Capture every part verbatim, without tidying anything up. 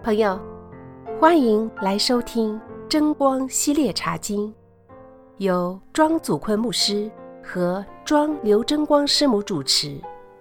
朋友，欢迎来收听真光系列茶经，由庄祖坤牧师和庄刘真光师母主持。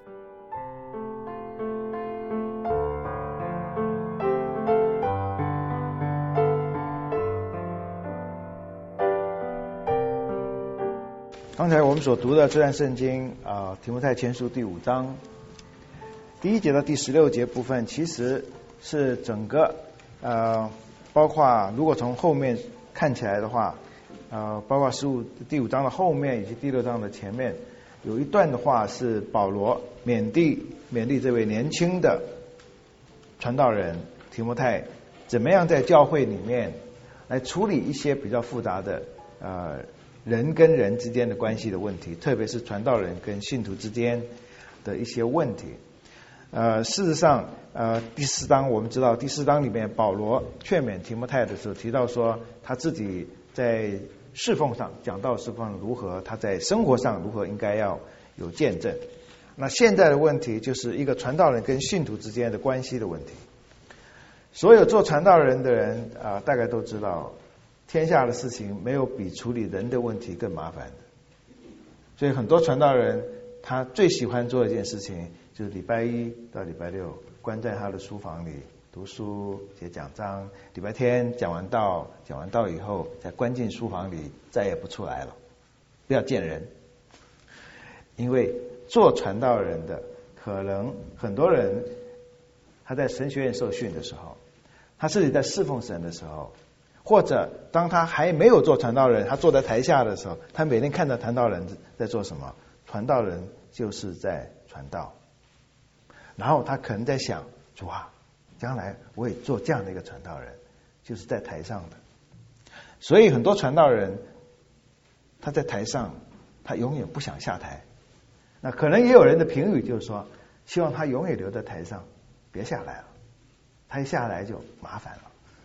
刚才我们所读的这段圣经啊，呃，提摩太前书第五章第一节到第十六节部分，其实是整个呃，包括如果从后面看起来的话，呃，包括十五第五章的后面以及第六章的前面，有一段的话是保罗勉励勉励这位年轻的传道人提摩太，怎么样在教会里面来处理一些比较复杂的呃。人跟人之间的关系的问题，特别是传道人跟信徒之间的一些问题。呃，事实上，呃，第四章我们知道，第四章里面保罗劝勉提摩太的时候提到说，他自己在侍奉上讲到侍奉如何，他在生活上如何应该要有见证。那现在的问题就是一个传道人跟信徒之间的关系的问题。所有做传道人的人啊，呃，大概都知道。天下的事情没有比处理人的问题更麻烦的，所以很多传道人他最喜欢做一件事情，就是礼拜一到礼拜六关在他的书房里读书写讲章，礼拜天讲完道讲完道以后再关进书房里，再也不出来了，不要见人。因为做传道人的可能很多人他在神学院受训的时候，他自己在侍奉神的时候，或者当他还没有做传道人，他坐在台下的时候，他每天看到传道人在做什么，传道人就是在传道，然后他可能在想，主啊，将来我也做这样的一个传道人，就是在台上的。所以很多传道人他在台上，他永远不想下台。那可能也有人的评语就是说，希望他永远留在台上，别下来了，他一下来就麻烦了。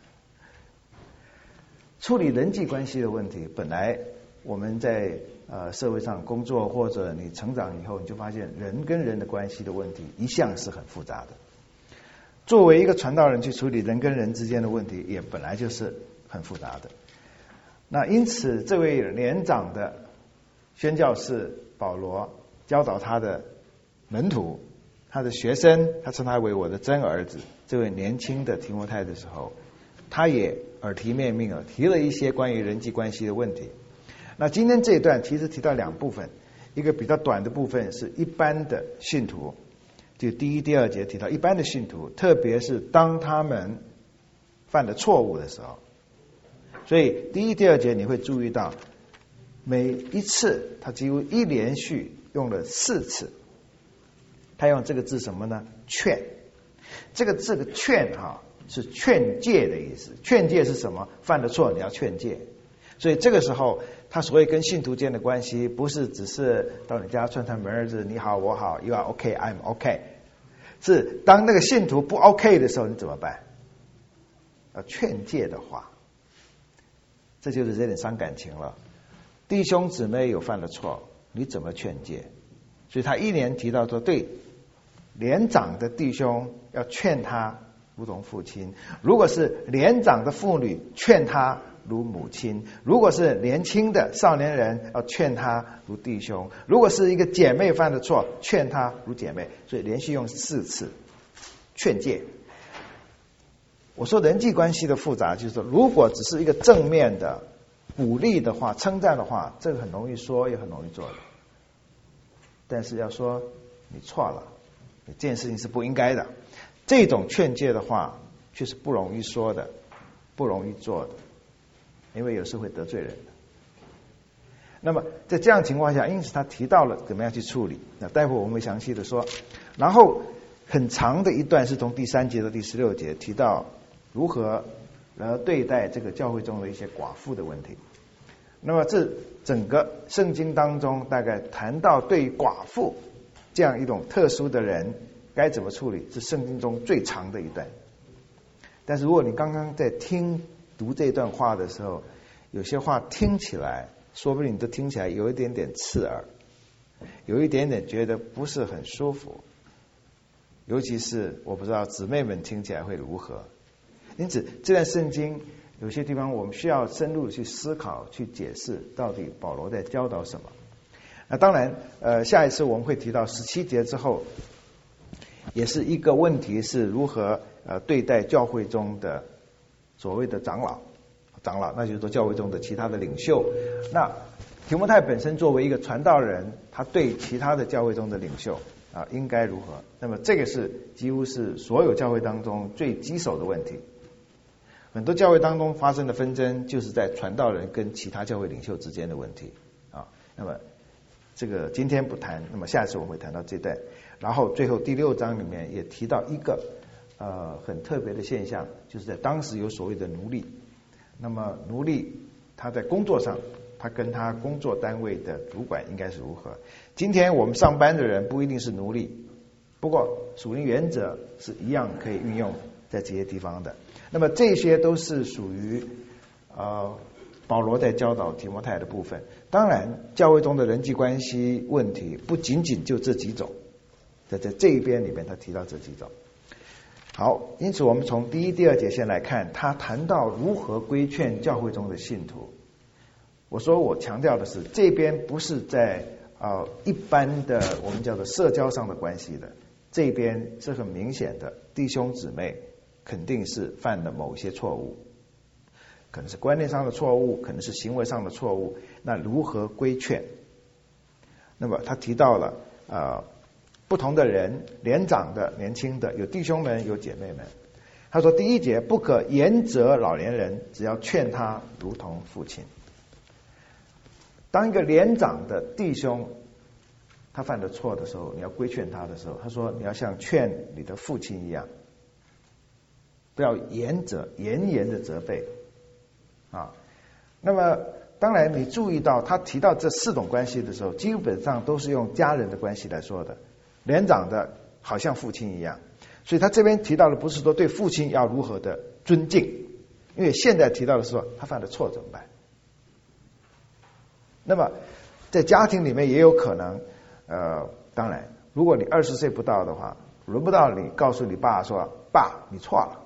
处理人际关系的问题，本来我们在呃社会上工作或者你成长以后，你就发现人跟人的关系的问题一向是很复杂的。作为一个传道人去处理人跟人之间的问题，也本来就是很复杂的。那因此，这位年长的宣教士保罗教导他的门徒、他的学生，他称他为我的真儿子，这位年轻的提摩太的时候，他也耳提面命了，提了一些关于人际关系的问题。那今天这一段其实提到两部分，一个比较短的部分是一般的信徒，就第一、第二节提到一般的信徒，特别是当他们犯了错误的时候。所以第一、第二节你会注意到，每一次他几乎一连续用了四次，他用这个字什么呢？劝。这个字的劝哈，是劝诫的意思。劝诫是什么？犯了错你要劝诫。所以这个时候他所谓跟信徒间的关系，不是只是到你家串串门儿子，你好我好 You are okay I'm okay， 是当那个信徒不 OK 的时候你怎么办？要劝诫的话，这就是有点伤感情了。弟兄姊妹有犯了错，你怎么劝诫？所以他一连提到说，对年长的弟兄要劝他如同父亲，如果是年长的妇女，劝他如母亲；如果是年轻的少年人，要劝他如弟兄；如果是一个姐妹犯的错，劝他如姐妹。所以连续用四次劝诫。我说人际关系的复杂，就是说如果只是一个正面的鼓励的话、称赞的话，这个很容易说也很容易做的。但是要说你错了，你这件事情是不应该的，这种劝诫的话却是不容易说的，不容易做的，因为有时会得罪人的。那么在这样情况下，因此他提到了怎么样去处理。那待会我们会详细的说。然后很长的一段是从第三节到第十六节提到如何来对待这个教会中的一些寡妇的问题。那么这整个圣经当中大概谈到对于寡妇这样一种特殊的人该怎么处理，是圣经中最长的一段。但是如果你刚刚在听读这段话的时候，有些话听起来说不定你都听起来有一点点刺耳，有一点点觉得不是很舒服，尤其是我不知道姊妹们听起来会如何。 因此这段圣经有些地方我们需要深入去思考去解释到底保罗在教导什么。那当然呃下一次我们会提到十七节之后也是一个问题，是如何呃对待教会中的所谓的长老长老那就是说教会中的其他的领袖。那提摩太本身作为一个传道人，他对其他的教会中的领袖啊应该如何，那么这个是几乎是所有教会当中最棘手的问题。很多教会当中发生的纷争就是在传道人跟其他教会领袖之间的问题啊。那么这个今天不谈，那么下次我们会谈到这段。然后最后第六章里面也提到一个呃很特别的现象，就是在当时有所谓的奴隶。那么奴隶他在工作上，他跟他工作单位的主管应该是如何。今天我们上班的人不一定是奴隶，不过属灵原则是一样可以运用在这些地方的。那么这些都是属于呃保罗在教导提摩太的部分。当然教会中的人际关系问题不仅仅就这几种，在在这一边里面他提到这几种。好，因此我们从第一第二节先来看，他谈到如何规劝教会中的信徒。我说我强调的是，这边不是在呃一般的我们叫做社交上的关系的，这边是很明显的，弟兄姊妹肯定是犯了某些错误，可能是观念上的错误，可能是行为上的错误，那如何规劝？那么他提到了呃不同的人，年长的、年轻的，有弟兄们，有姐妹们。他说第一节，不可严责老年人，只要劝他如同父亲。当一个年长的弟兄他犯了错的时候，你要规劝他的时候，他说你要像劝你的父亲一样，不要严责，严严的责备啊。那么当然你注意到他提到这四种关系的时候，基本上都是用家人的关系来说的。年长的好像父亲一样，所以他这边提到的不是说对父亲要如何的尊敬，因为现在提到的是说他犯了错怎么办。那么在家庭里面也有可能呃，当然如果你二十岁不到的话，轮不到你告诉你爸说爸你错了。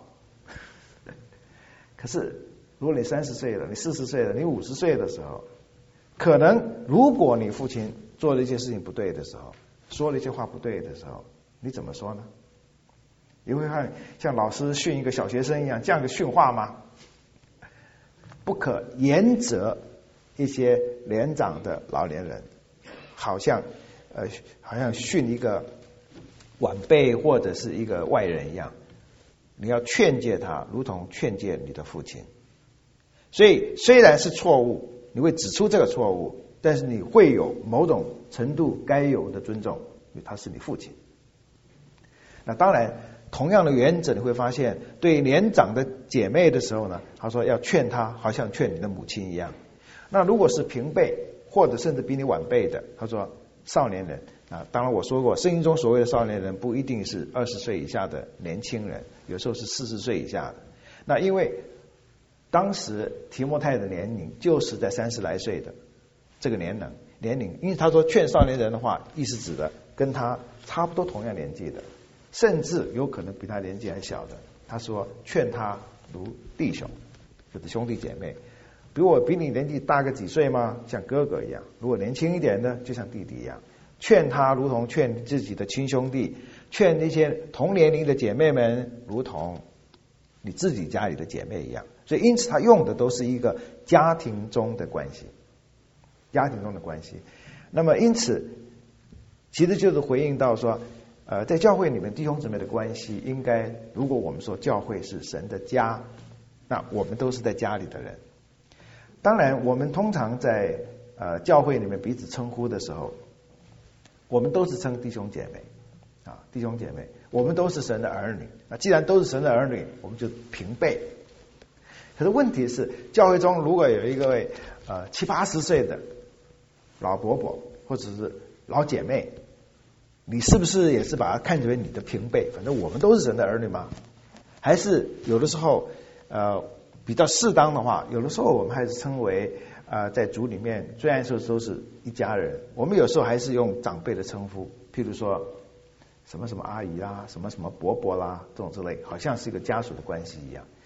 可是如果你三十岁了，你四十岁了，你五十岁的时候，可能如果你父亲做了一些事情不对的时候，说了一些话不对的时候，你怎么说呢？你会看像老师训一个小学生一样这样的训话吗？不可严责一些年长的老年人，好像呃好像训一个晚辈或者是一个外人一样，你要劝诫他，如同劝诫你的父亲。所以虽然是错误，你会指出这个错误，但是你会有某种程度该有的尊重，因为他是你父亲。那当然同样的原则，你会发现对年长的姐妹的时候呢，他说要劝她好像劝你的母亲一样。那如果是平辈或者甚至比你晚辈的，他说少年人啊，当然我说过圣经中所谓的少年人不一定是二十岁以下的年轻人，有时候是四十岁以下的。那因为当时提摩太的年龄就是在三十来岁的这个年龄年龄，因为他说劝少年人的话，意思指的跟他差不多同样年纪的，甚至有可能比他年纪还小的。他说劝他如弟兄，就是兄弟姐妹。比我比你年纪大个几岁吗？像哥哥一样。如果年轻一点呢，就像弟弟一样。劝他如同劝自己的亲兄弟，劝那些同年龄的姐妹们如同你自己家里的姐妹一样。所以因此他用的都是一个家庭中的关系，家庭中的关系。那么因此其实就是回应到说呃，在教会里面弟兄姊妹的关系应该，如果我们说教会是神的家，那我们都是在家里的人。当然我们通常在呃教会里面彼此称呼的时候，我们都是称弟兄姐妹啊，弟兄姐妹，我们都是神的儿女。那既然都是神的儿女，我们就平辈。可是问题是，教会中如果有一个位呃七八十岁的老伯伯或者是老姐妹，你是不是也是把他看为你的平辈？反正我们都是神的儿女嘛。还是有的时候呃比较适当的话，有的时候我们还是称为呃在主里面，虽然说都是一家人，我们有时候还是用长辈的称呼，譬如说什么什么阿姨啦，什么什么伯伯啦，这种之类，好像是一个家属的关系一样。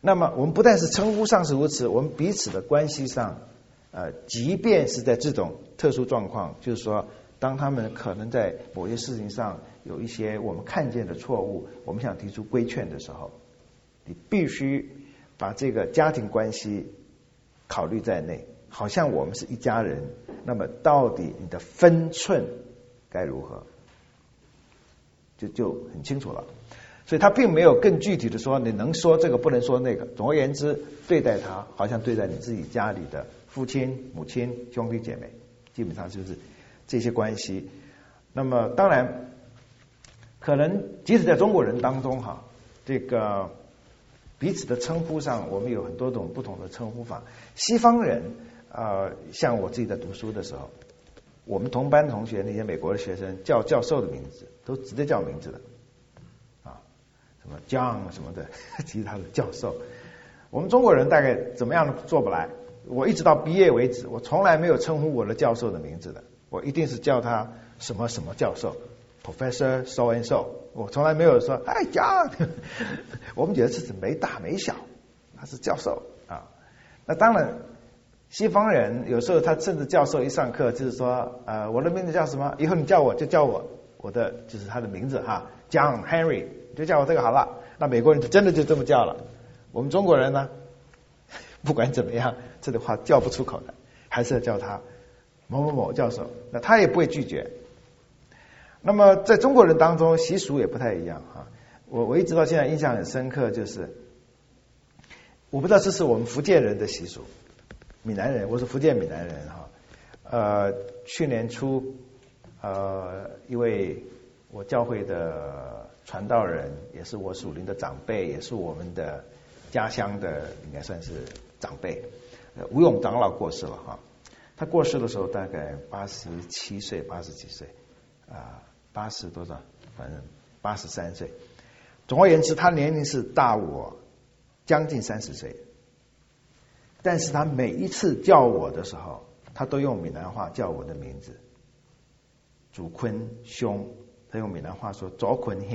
那么我们不但是称呼上是如此，我们彼此的关系上，呃，即便是在这种特殊状况，就是说，当他们可能在某些事情上有一些我们看见的错误，我们想提出规劝的时候，你必须把这个家庭关系考虑在内，好像我们是一家人。那么到底你的分寸该如何，就就很清楚了。所以他并没有更具体的说你能说这个不能说那个。总而言之，对待他好像对待你自己家里的父亲、母亲、兄弟姐妹，基本上就是这些关系。那么当然，可能即使在中国人当中哈，这个彼此的称呼上，我们有很多种不同的称呼法。西方人，呃，像我自己在读书的时候，我们同班同学那些美国的学生叫教授的名字都直接叫名字的。什么 John 什么的，其他的教授，我们中国人大概怎么样都做不来。我一直到毕业为止，我从来没有称呼我的教授的名字的，我一定是叫他什么什么教授 ，Professor so and so。我从来没有说哎 John， 我们觉得是没大没小，他是教授啊。那当然，西方人有时候他甚至教授一上课就是说，呃，我的名字叫什么？以后你叫我就叫我我的就是他的名字哈 ，John Henry。就叫我这个好了，那美国人就真的就这么叫了。我们中国人呢，不管怎么样，这个话叫不出口的，还是要叫他某某某教授，那他也不会拒绝。那么在中国人当中，习俗也不太一样啊。我我一直到现在印象很深刻，就是我不知道这是我们福建人的习俗，闽南人，我是福建闽南人哈。呃，去年初，呃，一位我教会的传道人，也是我属灵的长辈，也是我们的家乡的应该算是长辈，呃，吴勇长老过世了哈。他过世的时候大概八十七岁，八十几岁啊，八十多少，反正八十三岁。总而言之，他年龄是大我将近三十岁，但是他每一次叫我的时候，他都用闽南话叫我的名字，祖坤兄。他用闽南话说左坤兄，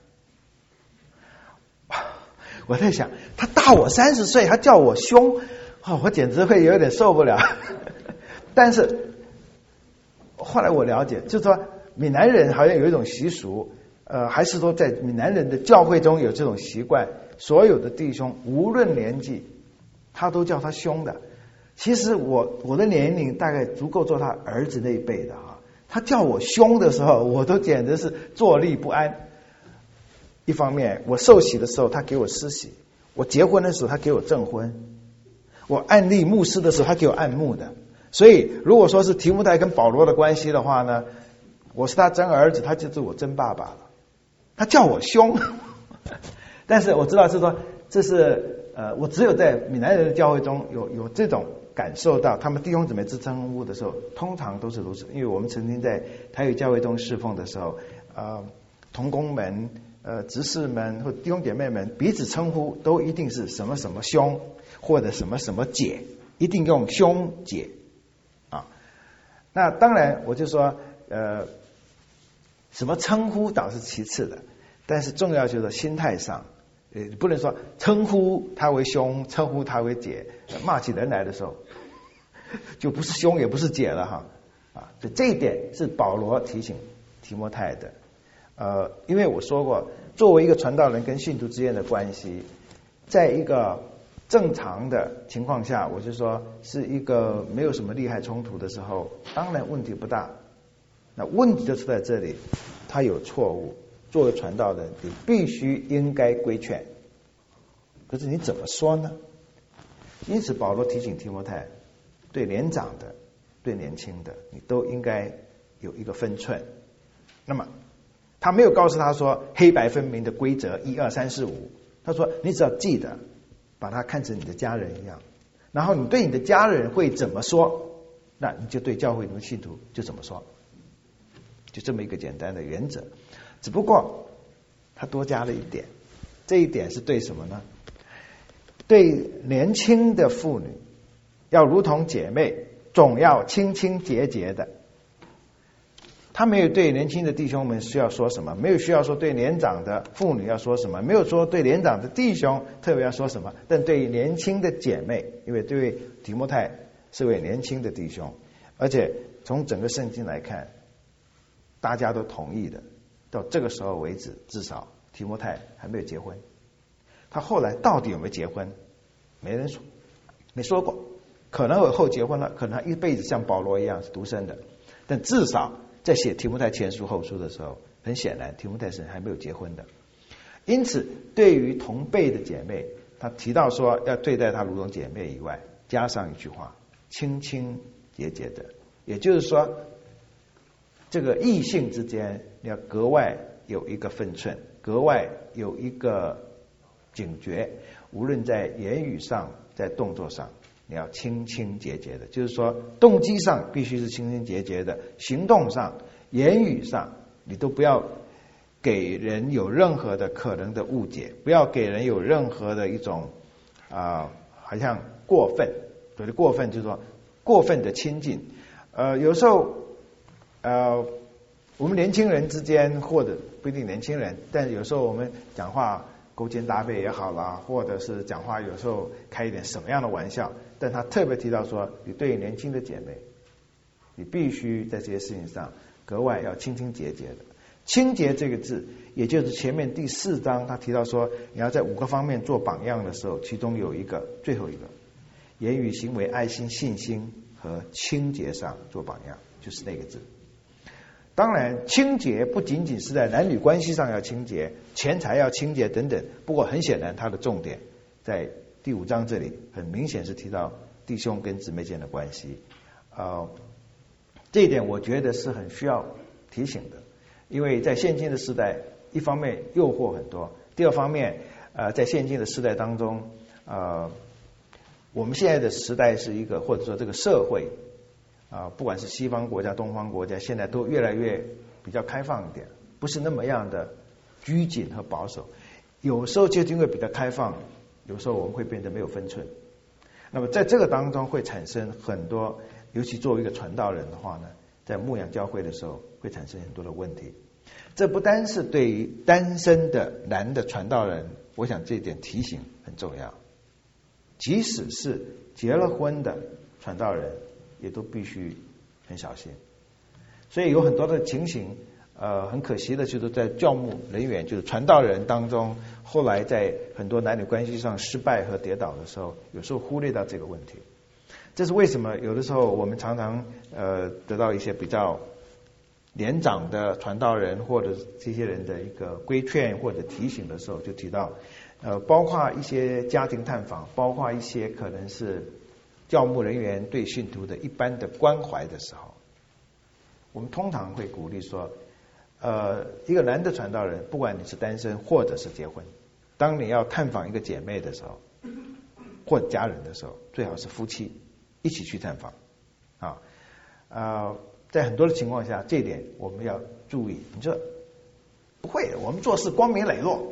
我在想，他大我三十岁，他叫我兄，哦，我简直会有点受不了。但是后来我了解，就是说闽南人好像有一种习俗，呃，还是说在闽南人的教会中有这种习惯，所有的弟兄无论年纪，他都叫他兄的。其实我我的年龄大概足够做他儿子那一辈的哈。他叫我兄的时候，我都简直是坐立不安。一方面，我受洗的时候他给我施洗，我结婚的时候他给我证婚，我按立牧师的时候他给我按牧的。所以，如果说是提摩太跟保罗的关系的话呢，我是他真儿子，他就是我真爸爸了。他叫我兄，但是我知道是说，这是呃，我只有在闽南人的教会中有有这种感受到，他们弟兄姊妹之称呼的时候，通常都是如此。因为我们曾经在台语教会中侍奉的时候，呃，同工们、呃，执事们或弟兄姐妹们彼此称呼都一定是什么什么兄或者什么什么姐，一定用兄姐啊。那当然，我就说，呃，什么称呼倒是其次的，但是重要就是心态上。呃，不能说称呼他为兄，称呼他为姐，骂起人来的时候，就不是兄也不是姐了哈啊！所以这一点是保罗提醒提摩太的。呃，因为我说过，作为一个传道人跟信徒之间的关系，在一个正常的情况下，我就说是一个没有什么利害冲突的时候，当然问题不大。那问题就出在这里，他有错误。作为传道人，你必须应该规劝，可是你怎么说呢？因此保罗提醒提摩太，对年长的对年轻的，你都应该有一个分寸。那么他没有告诉他说黑白分明的规则一二三四五，他说你只要记得把他看成你的家人一样，然后你对你的家人会怎么说，那你就对教会的信徒就怎么说，就这么一个简单的原则。只不过他多加了一点，这一点是对什么呢？对年轻的妇女要如同姐妹，总要清清洁洁的。 他没有对年轻的弟兄们需要说什么，没有需要说对年长的妇女要说什么，没有说对年长的弟兄特别要说什么，但对于年轻的姐妹，因为对提摩太是位年轻的弟兄，而且从整个圣经来看，大家都同意的，到这个时候为止，至少提摩太还没有结婚。他后来到底有没有结婚，没人说，没说过，可能以后结婚了，可能他一辈子像保罗一样是独身的，但至少在写提摩太前书后书的时候，很显然提摩太是还没有结婚的。因此对于同辈的姐妹，他提到说要对待她如同姐妹以外，加上一句话，清清洁洁的，也就是说这个异性之间你要格外有一个分寸，格外有一个警觉，无论在言语上在动作上，你要清清洁洁的，就是说动机上必须是清清洁洁的，行动上言语上你都不要给人有任何的可能的误解，不要给人有任何的一种啊、呃，好像过分，所谓的过分就是说过分的亲近。呃，有时候呃，我们年轻人之间，或者不一定年轻人，但有时候我们讲话勾肩搭背也好啦，或者是讲话有时候开一点什么样的玩笑，但他特别提到说，你对于年轻的姐妹，你必须在这些事情上格外要清清洁洁的。清洁这个字，也就是前面第四章他提到说，你要在五个方面做榜样的时候，其中有一个，最后一个，言语、行为、爱心、信心和清洁上做榜样，就是那个字。当然清洁不仅仅是在男女关系上要清洁，钱财要清洁等等，不过很显然它的重点在第五章这里很明显是提到弟兄跟姊妹间的关系。呃，这一点我觉得是很需要提醒的，因为在现今的时代，一方面诱惑很多，第二方面呃，在现今的时代当中，呃，我们现在的时代是一个，或者说这个社会啊，不管是西方国家、东方国家，现在都越来越比较开放一点，不是那么样的拘谨和保守。有时候就因为比较开放，有时候我们会变得没有分寸。那么在这个当中会产生很多，尤其作为一个传道人的话呢，在牧养教会的时候会产生很多的问题。这不单是对于单身的男的传道人，我想这一点提醒很重要。即使是结了婚的传道人，也都必须很小心。所以有很多的情形，呃，很可惜的就是在教牧人员，就是传道人当中，后来在很多男女关系上失败和跌倒的时候，有时候忽略到这个问题。这是为什么？有的时候我们常常呃得到一些比较年长的传道人或者这些人的一个规劝或者提醒的时候，就提到呃，包括一些家庭探访，包括一些可能是教牧人员对信徒的一般的关怀的时候，我们通常会鼓励说，呃，一个男的传道人，不管你是单身或者是结婚，当你要探访一个姐妹的时候，或者家人的时候，最好是夫妻一起去探访啊。呃，在很多的情况下，这一点我们要注意。你说不会，我们做事光明磊落。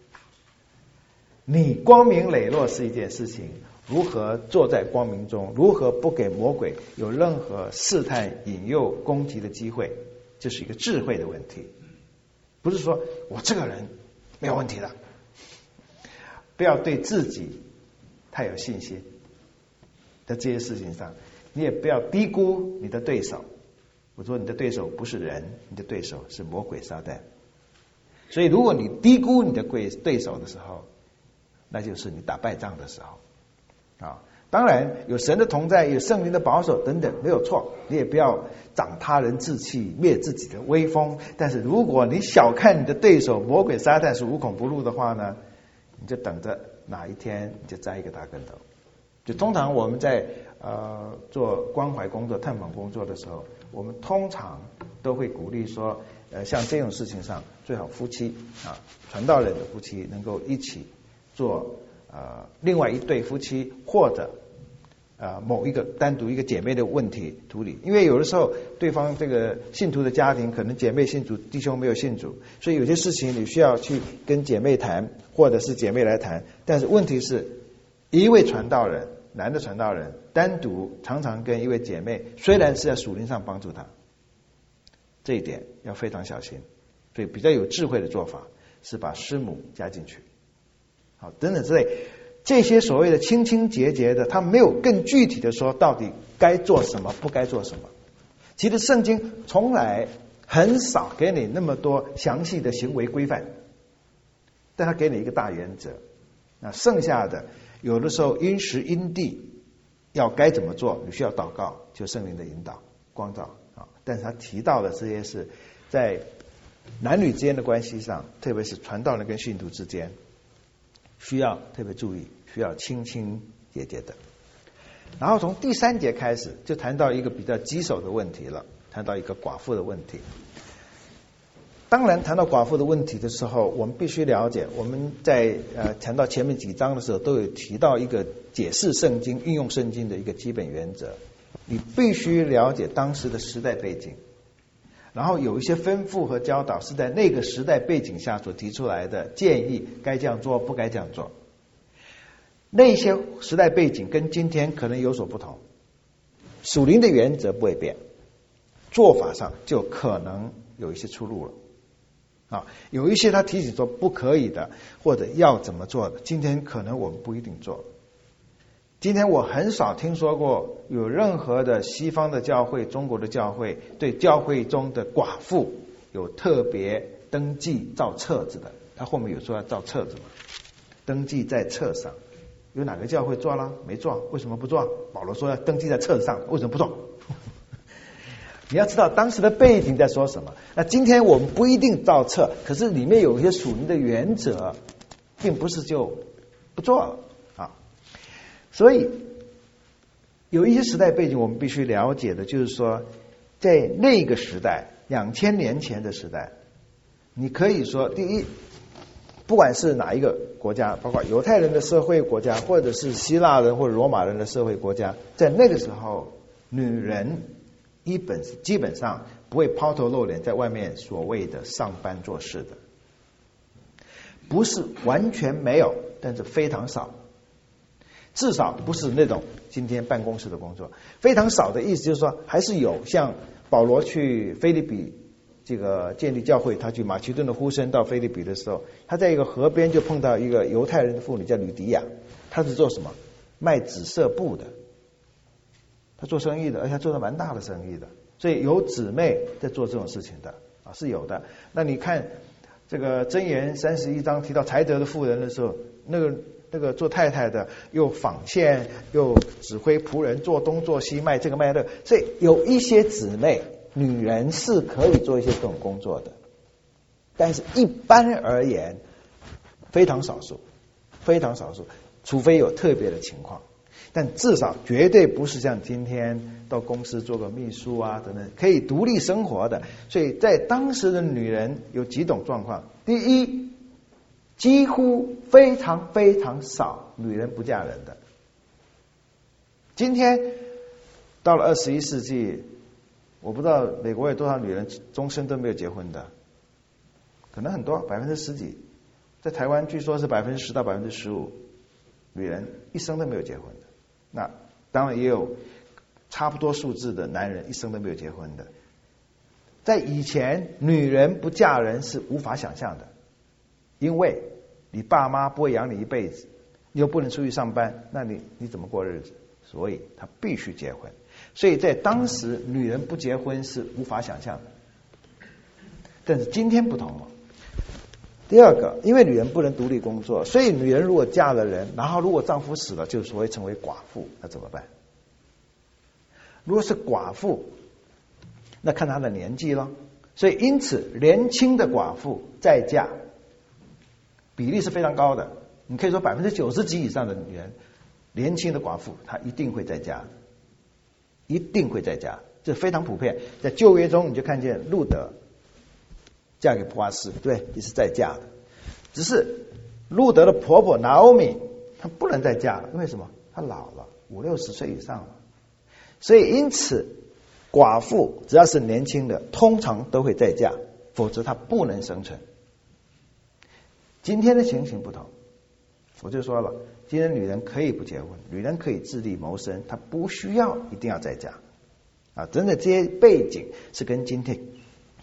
你光明磊落是一件事情，如何坐在光明中，如何不给魔鬼有任何试探、引诱、攻击的机会，这是一个智慧的问题。不是说我这个人没有问题的，不要对自己太有信心，在这些事情上，你也不要低估你的对手。我说你的对手不是人，你的对手是魔鬼撒旦。所以如果你低估你的对手的时候，那就是你打败仗的时候啊。当然有神的同在，有圣灵的保守等等，没有错，你也不要长他人志气，灭自己的威风。但是如果你小看你的对手魔鬼撒旦是无孔不入的话呢，你就等着哪一天你就栽一个大跟头。就通常我们在呃做关怀工作、探访工作的时候，我们通常都会鼓励说，呃像这种事情上，最好夫妻啊，传道人的夫妻能够一起做呃另外一对夫妻，或者呃某一个单独一个姐妹的问题处理。因为有的时候对方这个信徒的家庭可能姐妹信主，弟兄没有信主，所以有些事情你需要去跟姐妹谈，或者是姐妹来谈。但是问题是，一位传道人，男的传道人单独常常跟一位姐妹，虽然是在属灵上帮助他， 这一点要非常小心。所以比较有智慧的做法是把师母加进去，好，等等之类，这些所谓的清清节节的，他没有更具体的说到底该做什么，不该做什么。其实圣经从来很少给你那么多详细的行为规范，但他给你一个大原则，那剩下的有的时候因时因地要该怎么做，你需要祷告，就圣灵的引导光照啊。但是他提到的这些是在男女之间的关系上，特别是传道人跟信徒之间，需要特别注意，需要清清节节的。然后从第三节开始，就谈到一个比较棘手的问题了，谈到一个寡妇的问题。当然，谈到寡妇的问题的时候，我们必须了解，我们在呃谈到前面几章的时候，都有提到一个解释圣经、运用圣经的一个基本原则。你必须了解当时的时代背景。然后有一些吩咐和教导是在那个时代背景下所提出来的建议，该这样做，不该这样做。那些时代背景跟今天可能有所不同，属灵的原则不会变，做法上就可能有一些出入了。啊，有一些他提醒说不可以的，或者要怎么做的，今天可能我们不一定做。今天我很少听说过有任何的西方的教会、中国的教会对教会中的寡妇有特别登记造册子的。他后面有说要造册子嘛，登记在册上。有哪个教会做了？没做。为什么不做？保罗说要登记在册上，为什么不做？你要知道当时的背景在说什么。那今天我们不一定造册，可是里面有一些属灵的原则，并不是就不做了。所以有一些时代背景我们必须了解的，就是说在那个时代，两千年前的时代，你可以说第一，不管是哪一个国家，包括犹太人的社会国家，或者是希腊人或者罗马人的社会国家，在那个时候女人一本基本上不会抛头露脸在外面所谓的上班做事的，不是完全没有，但是非常少。至少不是那种今天办公室的工作，非常少的意思就是说还是有。像保罗去腓立比这个建立教会，他去马其顿的呼声到腓立比的时候，他在一个河边就碰到一个犹太人的妇女叫吕迪亚，她是做什么？卖紫色布的，她做生意的，而且她做的蛮大的生意的，所以有姊妹在做这种事情的啊，是有的。那你看这个箴言三十一章提到才德的妇人的时候，那个那个做太太的又纺线又指挥仆人做东做西，卖这个卖那个，所以有一些姊妹女人是可以做一些这种工作的，但是一般而言非常少数，非常少数，除非有特别的情况，但至少绝对不是像今天到公司做个秘书啊等等可以独立生活的。所以在当时的女人有几种状况，第一，几乎非常非常少女人不嫁人的。今天到了二十一世纪，我不知道美国有多少女人终身都没有结婚的，可能很多，百分之十几。在台湾据说是百分之十到百分之十五女人一生都没有结婚的。那当然也有差不多数字的男人一生都没有结婚的。在以前，女人不嫁人是无法想象的，因为你爸妈不会养你一辈子，你又不能出去上班，那你你怎么过日子？所以她必须结婚。所以在当时，女人不结婚是无法想象的。但是今天不同了。第二个，因为女人不能独立工作，所以女人如果嫁了人，然后如果丈夫死了，就所谓成为寡妇，那怎么办？如果是寡妇，那看她的年纪了。所以因此，年轻的寡妇再嫁比例是非常高的。你可以说百分之九十几以上的女人，年轻的寡妇她一定会再嫁，一定会再嫁，这非常普遍。在旧约中，你就看见路德嫁给波阿斯，对，也是再嫁的。只是路德的婆婆拿欧米，她不能再嫁了，因为什么？她老了，五六十岁以上了。所以因此，寡妇只要是年轻的，通常都会再嫁，否则她不能生存。今天的情形不同，我就说了，今天女人可以不结婚，女人可以自立谋生，她不需要一定要再嫁啊！真的，这些背景是跟今天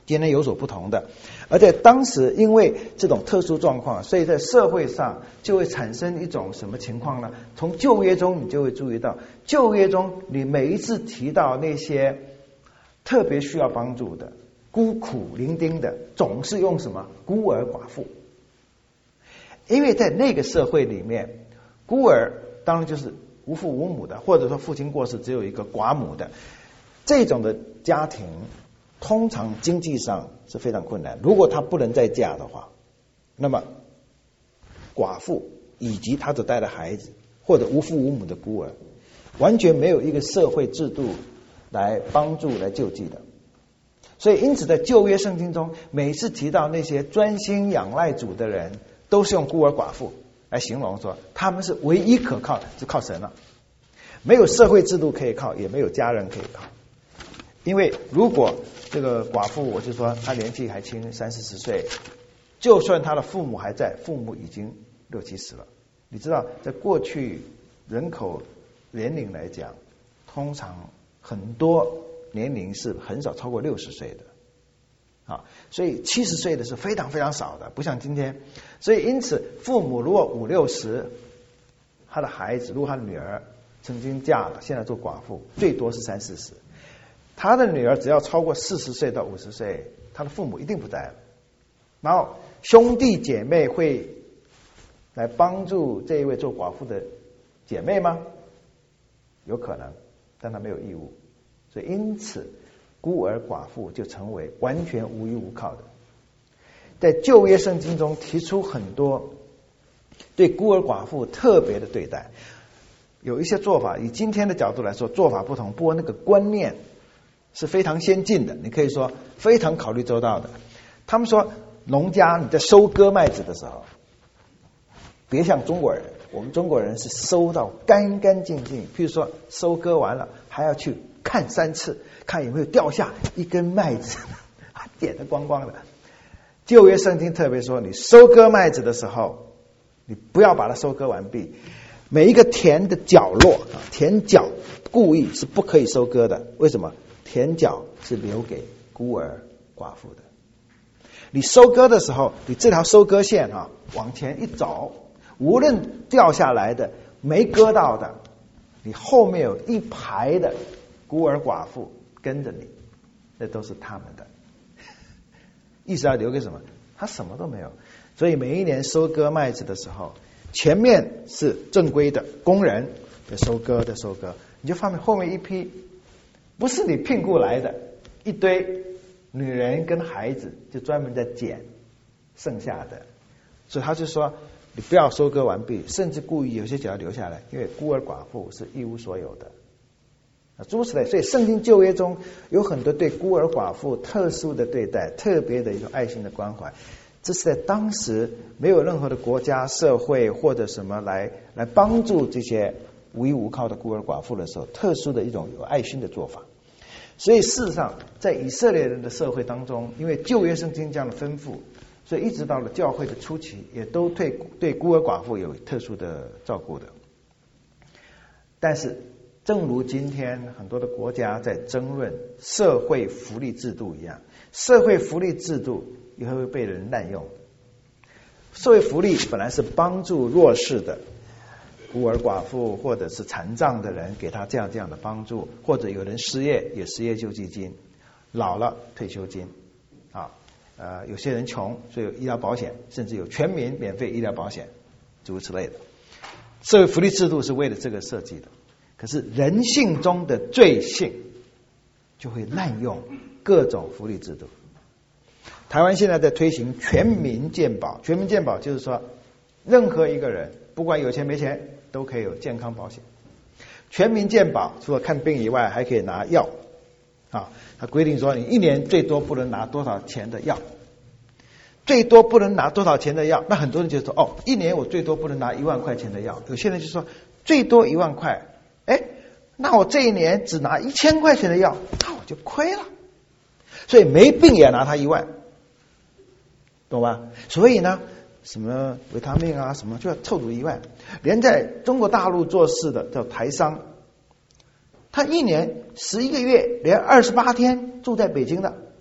今天有所不同的。而在当时因为这种特殊状况，所以在社会上就会产生一种什么情况呢？从旧约中你就会注意到，旧约中你每一次提到那些特别需要帮助的、孤苦伶仃的，总是用什么？孤儿寡妇。因为在那个社会里面，孤儿当然就是无父无母的，或者说父亲过世只有一个寡母的，这种的家庭通常经济上是非常困难。如果他不能再嫁的话，那么寡妇以及他所带的孩子，或者无父无母的孤儿，完全没有一个社会制度来帮助来救济的。所以因此在旧约圣经中，每次提到那些专心仰赖主的人，都是用孤儿寡妇来形容，说他们是唯一可靠的，是靠神了，没有社会制度可以靠，也没有家人可以靠。因为如果这个寡妇，我就说她年纪还轻，三四十岁，就算她的父母还在，父母已经六七十了。你知道，在过去人口年龄来讲，通常很多年龄是很少超过六十岁的。啊，所以七十岁的是非常非常少的，不像今天。所以因此，父母如果五六十，他的孩子，如果他的女儿曾经嫁了，现在做寡妇，最多是三四十。他的女儿只要超过四十岁到五十岁，他的父母一定不在了。然后兄弟姐妹会来帮助这一位做寡妇的姐妹吗？有可能，但他没有义务。所以因此，孤儿寡妇就成为完全无依无靠的。在旧约圣经中提出很多对孤儿寡妇特别的对待，有一些做法以今天的角度来说做法不同，不过那个观念是非常先进的，你可以说非常考虑周到的。他们说农家你在收割麦子的时候，别像中国人，我们中国人是收到干干净净，譬如说收割完了还要去看三次，看有没有掉下一根麦子点得光光的。旧约圣经特别说，你收割麦子的时候，你不要把它收割完毕，每一个田的角落，田角故意是不可以收割的。为什么？田角是留给孤儿寡妇的。你收割的时候，你这条收割线啊往前一走，无论掉下来的没割到的，你后面有一排的孤儿寡妇跟着你，那都是他们的。意思要留给什么？他什么都没有。所以每一年收割麦子的时候，前面是正规的工人的收割的收割，你就发现后面一批不是你聘雇来的，一堆女人跟孩子就专门在捡剩下的。所以他就说你不要收割完毕，甚至故意有些就要留下来，因为孤儿寡妇是一无所有的。诸如此类，所以圣经旧约中有很多对孤儿寡妇特殊的对待，特别的一种爱心的关怀。这是在当时没有任何的国家社会或者什么来来帮助这些无依无靠的孤儿寡妇的时候，特殊的一种有爱心的做法。所以事实上在以色列人的社会当中，因为旧约圣经这样的吩咐，所以一直到了教会的初期，也都对对孤儿寡妇有特殊的照顾的。但是正如今天很多的国家在争论社会福利制度一样，社会福利制度也会被人滥用。社会福利本来是帮助弱势的孤儿寡妇或者是残障的人，给他这样这样的帮助，或者有人失业有失业救济金，老了退休金啊，呃，有些人穷，所以有医疗保险，甚至有全民免费医疗保险，诸如此类的。社会福利制度是为了这个设计的。可是人性中的罪性就会滥用各种福利制度。台湾现在在推行全民健保，全民健保就是说任何一个人不管有钱没钱都可以有健康保险。全民健保除了看病以外还可以拿药啊，他规定说你一年最多不能拿多少钱的药，最多不能拿多少钱的药。那很多人就说哦，一年我最多不能拿一万块钱的药，有些人就说最多一万块，哎，那我这一年只拿一千块钱的药，那我就亏了。所以没病也拿他一万，懂吧？所以呢，什么维他命啊，什么就要凑足一万。连在中国大陆做事的叫台商，他一年十一个月，连二十八天住在北京的，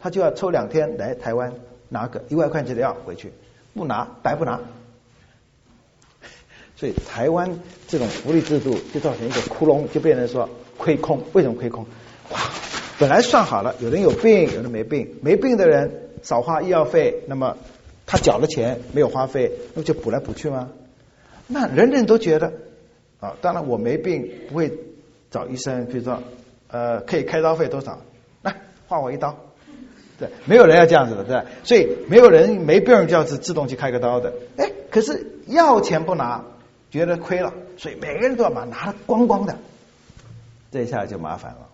他就要抽两天来台湾拿个一万块钱的药回去，不拿白不拿。所以台湾这种福利制度就造成一个窟窿，就变成说亏空。为什么亏空？哇，本来算好了，有人有病，有人没病，没病的人少花医药费，那么他缴了钱没有花费，那么就补来补去吗？那人人都觉得啊，当然我没病不会找医生，比如说呃可以开刀费多少，来划我一刀。对，没有人要这样子的，对，所以没有人没病就要自动去开个刀的。哎，可是药钱不拿，觉得亏了，所以每个人都要把它拿得光光的，这一下就麻烦了。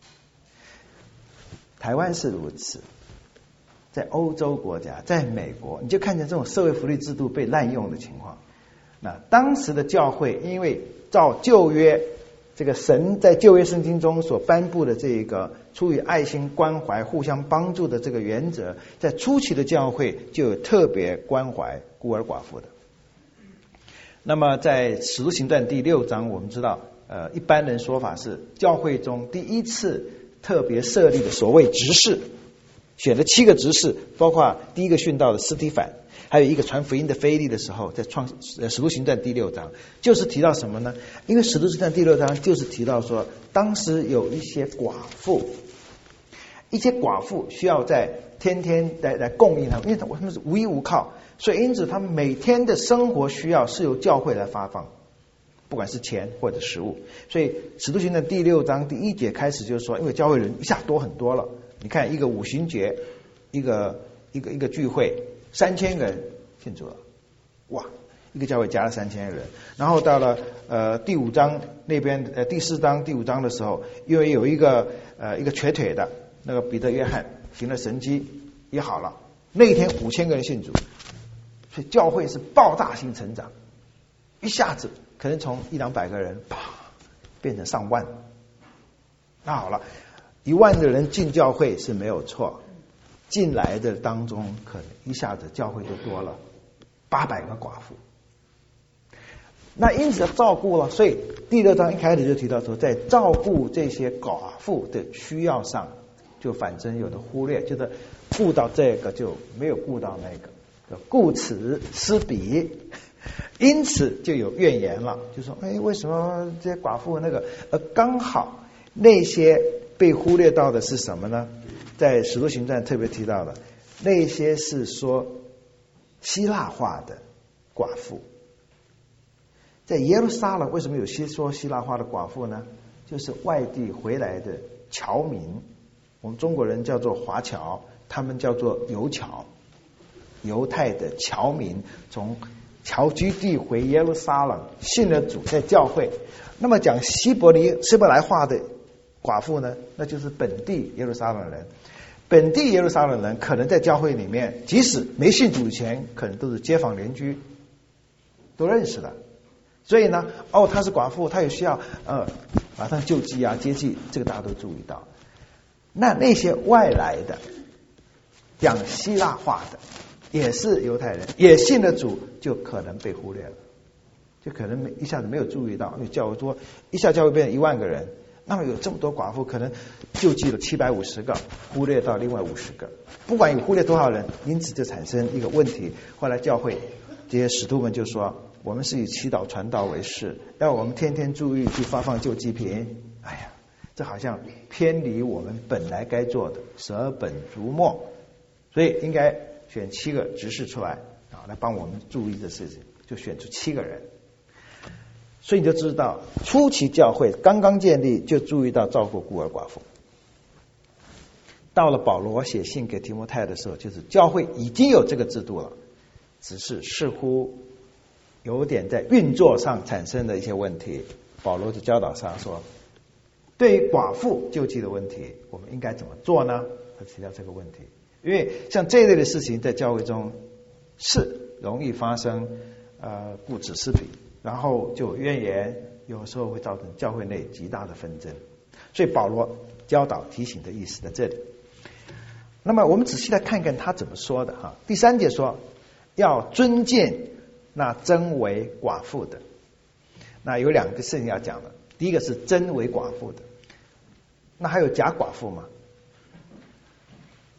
台湾是如此，在欧洲国家，在美国，你就看见这种社会福利制度被滥用的情况。那当时的教会因为照旧约，这个神在旧约圣经中所颁布的这个出于爱心关怀互相帮助的这个原则，在初期的教会就有特别关怀孤儿寡妇的。那么在使徒行传第六章，我们知道呃，一般人说法是教会中第一次特别设立的所谓执事，选了七个执事，包括第一个殉道的司提反，还有一个传福音的腓利的时候，在创呃使徒行传第六章就是提到什么呢？因为使徒行传第六章就是提到说，当时有一些寡妇，一些寡妇需要在天天来来供应他们，因为他们是无依无靠，所以因此他们每天的生活需要是由教会来发放，不管是钱或者食物。所以使徒行传第六章第一节开始就是说，因为教会人一下多很多了，你看一个五旬节，一个一个一个聚会，三千个人信主了，哇！一个教会加了三千个人。然后到了呃第五章那边，呃第四章第五章的时候，因为有一个呃一个瘸腿的那个彼得约翰行了神迹也好了，那一天五千个人信主，所以教会是爆炸性成长，一下子可能从一两百个人啪变成上万。那好了，一万的人进教会是没有错，进来的当中可能一下子教会就多了八百个寡妇。那因此要照顾了，所以第六章一开始就提到说，在照顾这些寡妇的需要上，就反正有的忽略，就是顾到这个就没有顾到那个，顾此失彼，因此就有怨言了，就说哎，为什么这些寡妇那个呃刚好那些被忽略到的是什么呢？在使徒行传特别提到的，那些是说希腊话的寡妇。在耶路撒冷为什么有些说希腊话的寡妇呢？就是外地回来的侨民，我们中国人叫做华侨，他们叫做犹侨，犹太的侨民从侨居地回耶路撒冷信了主，在教会。那么讲希伯尼希伯来话的寡妇呢，那就是本地耶路撒冷人。本地耶路撒冷人可能在教会里面，即使没信主以前，可能都是街坊邻居，都认识的。所以呢，哦，她是寡妇，她也需要呃马上救济啊接济，这个大家都注意到。那那些外来的讲希腊话的，也是犹太人，也信了主，就可能被忽略了，就可能一下子没有注意到，因为教会说一下教会变成一万个人，那么有这么多寡妇，可能救济了七百五十个，忽略到另外五十个，不管有忽略多少人，因此就产生一个问题。后来教会这些使徒们就说，我们是以祈祷传道为事，要我们天天注意去发放救济品。哎呀，这好像偏离我们本来该做的，舍本逐末，所以应该选七个执事出来啊，来帮我们注意这事情，就选出七个人。所以你就知道，初期教会刚刚建立就注意到照顾孤儿寡妇。到了保罗写信给提摩太的时候，就是教会已经有这个制度了，只是似乎有点在运作上产生的一些问题。保罗就教导上说，对于寡妇救济的问题，我们应该怎么做呢？他提到这个问题，因为像这一类的事情在教会中是容易发生呃顾此失彼，然后就有怨言，有时候会造成教会内极大的纷争。所以保罗教导提醒的意思在这里。那么我们仔细来看看他怎么说的哈。第三节说，要尊敬那真为寡妇的。那有两个事情要讲的，第一个是真为寡妇的，那还有假寡妇吗？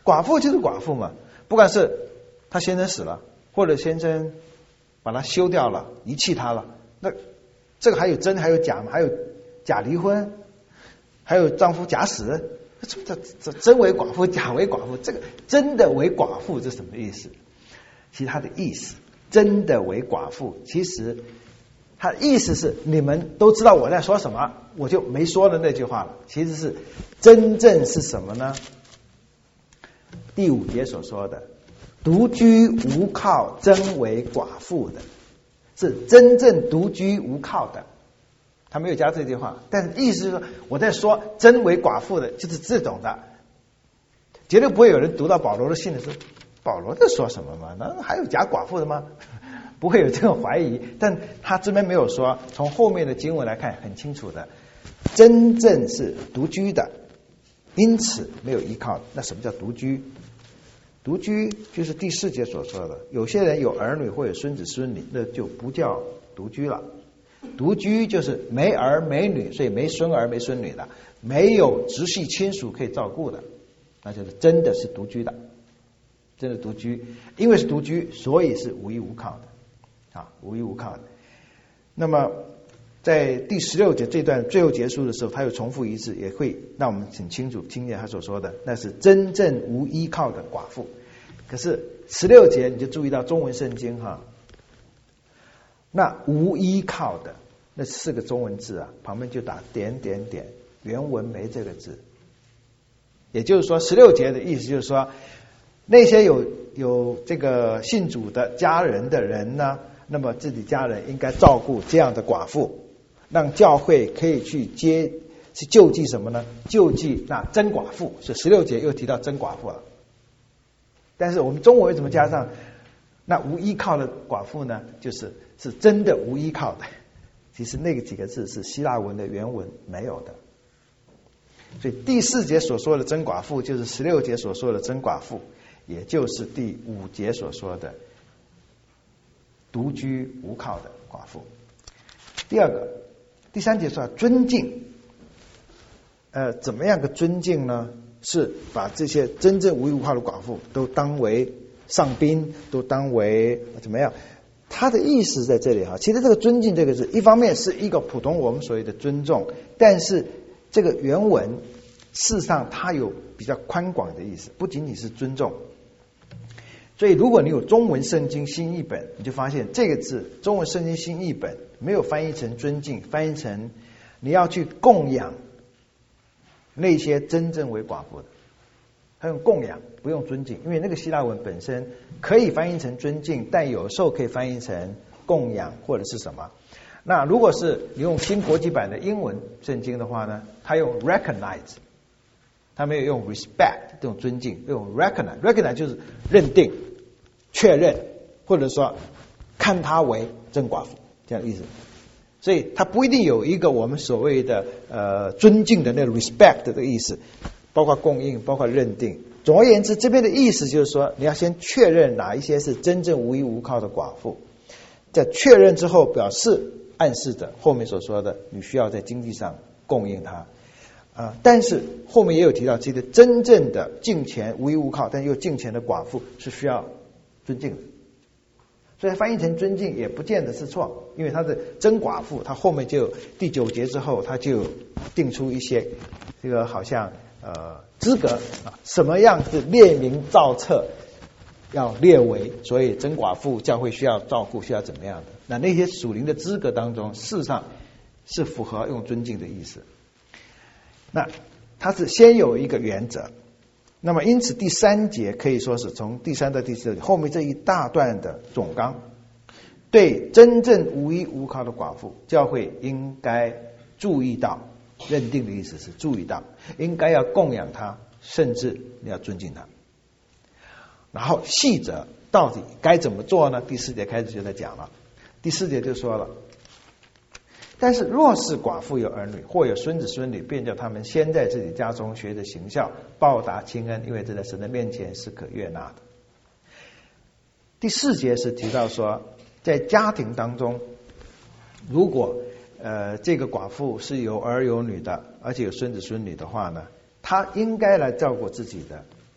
寡妇就是寡妇嘛，不管是她先生死了，或者先生把她休掉了，遗弃她了，那这个还有真还有假吗？还有假离婚，还有丈夫假死，这这这真为寡妇，假为寡妇，这个真的为寡妇这什么意思？其实它的意思，真的为寡妇，其实它的意思是你们都知道我在说什么，我就没说的那句话了。其实是真正是什么呢？第五节所说的独居无靠真为寡妇的，是真正独居无靠的。他没有加这句话，但是意思是说我在说真为寡妇的就是这种的。绝对不会有人读到保罗的信的时候，保罗在说什么吗？那还有假寡妇的吗？不会有这种怀疑。但他这边没有说，从后面的经文来看很清楚的，真正是独居的，因此没有依靠。那什么叫独居？独居就是第四节所说的，有些人有儿女或者孙子孙女，那就不叫独居了。独居就是没儿没女，所以没孙儿没孙女的，没有直系亲属可以照顾的，那就是真的是独居的，真的独居。因为是独居，所以是无依无靠的啊，无依无靠的。那么在第十六节这段最后结束的时候，他又重复一次，也会让我们很清楚听见他所说的，那是真正无依靠的寡妇。可是十六节你就注意到中文圣经哈，那无依靠的那四个中文字啊，旁边就打点点点，原文没这个字。也就是说，十六节的意思就是说，那些有有这个信主的家人的人呢，那么自己家人应该照顾这样的寡妇，让教会可以去接去救济什么呢？救济那真寡妇。所以十六节又提到真寡妇了。但是我们中文为什么加上那无依靠的寡妇呢？就是是真的无依靠的。其实那个几个字是希腊文的原文没有的。所以第四节所说的真寡妇，就是十六节所说的真寡妇，也就是第五节所说的独居无靠的寡妇。第二个，第三节说尊敬，呃，怎么样个尊敬呢？是把这些真正无依无靠的寡妇都当为上宾，都当为怎么样？他的意思在这里哈。其实这个尊敬这个字，一方面是一个普通我们所谓的尊重，但是这个原文事实上它有比较宽广的意思，不仅仅是尊重。所以如果你有中文圣经新译本，你就发现这个字中文圣经新译本没有翻译成尊敬，翻译成你要去供养那些真正为寡妇的。他用供养，不用尊敬，因为那个希腊文本身可以翻译成尊敬，但有时候可以翻译成供养或者是什么。那如果是你用新国际版的英文圣经的话呢，它用 recognize， 它没有用 respect 这种尊敬，用 recognize， recognize 就是认定、确认，或者说看他为真寡妇这样的意思。所以它不一定有一个我们所谓的呃尊敬的那个 respect 的意思，包括供应，包括认定。总而言之，这边的意思就是说，你要先确认哪一些是真正无依无靠的寡妇，在确认之后，表示暗示着后面所说的，你需要在经济上供应他啊。但是后面也有提到，其实真正的敬虔无依无靠，但又敬虔的寡妇是需要尊敬的。所以翻译成尊敬也不见得是错，因为他的真寡妇，他后面就第九节之后，他就定出一些这个好像呃资格啊，什么样是列名造册要列为，所以真寡妇教会需要照顾，需要怎么样的？那那些属灵的资格当中，事实上是符合用尊敬的意思。那它是先有一个原则。那么因此第三节可以说是从第三到第四节后面这一大段的总纲，对真正无依无靠的寡妇，教会应该注意到，认定的意思是注意到，应该要供养她，甚至你要尊敬她。然后细则到底该怎么做呢？第四节开始就在讲了。第四节就说了，但是若是寡妇有儿女或有孙子孙女，便叫他们先在自己家中学着行孝，报答亲恩，因为这在神的面前是可悦纳的。第四节是提到说，在家庭当中，如果呃这个寡妇是有儿有女的，而且有孙子孙女的话呢，她应该来照顾自己的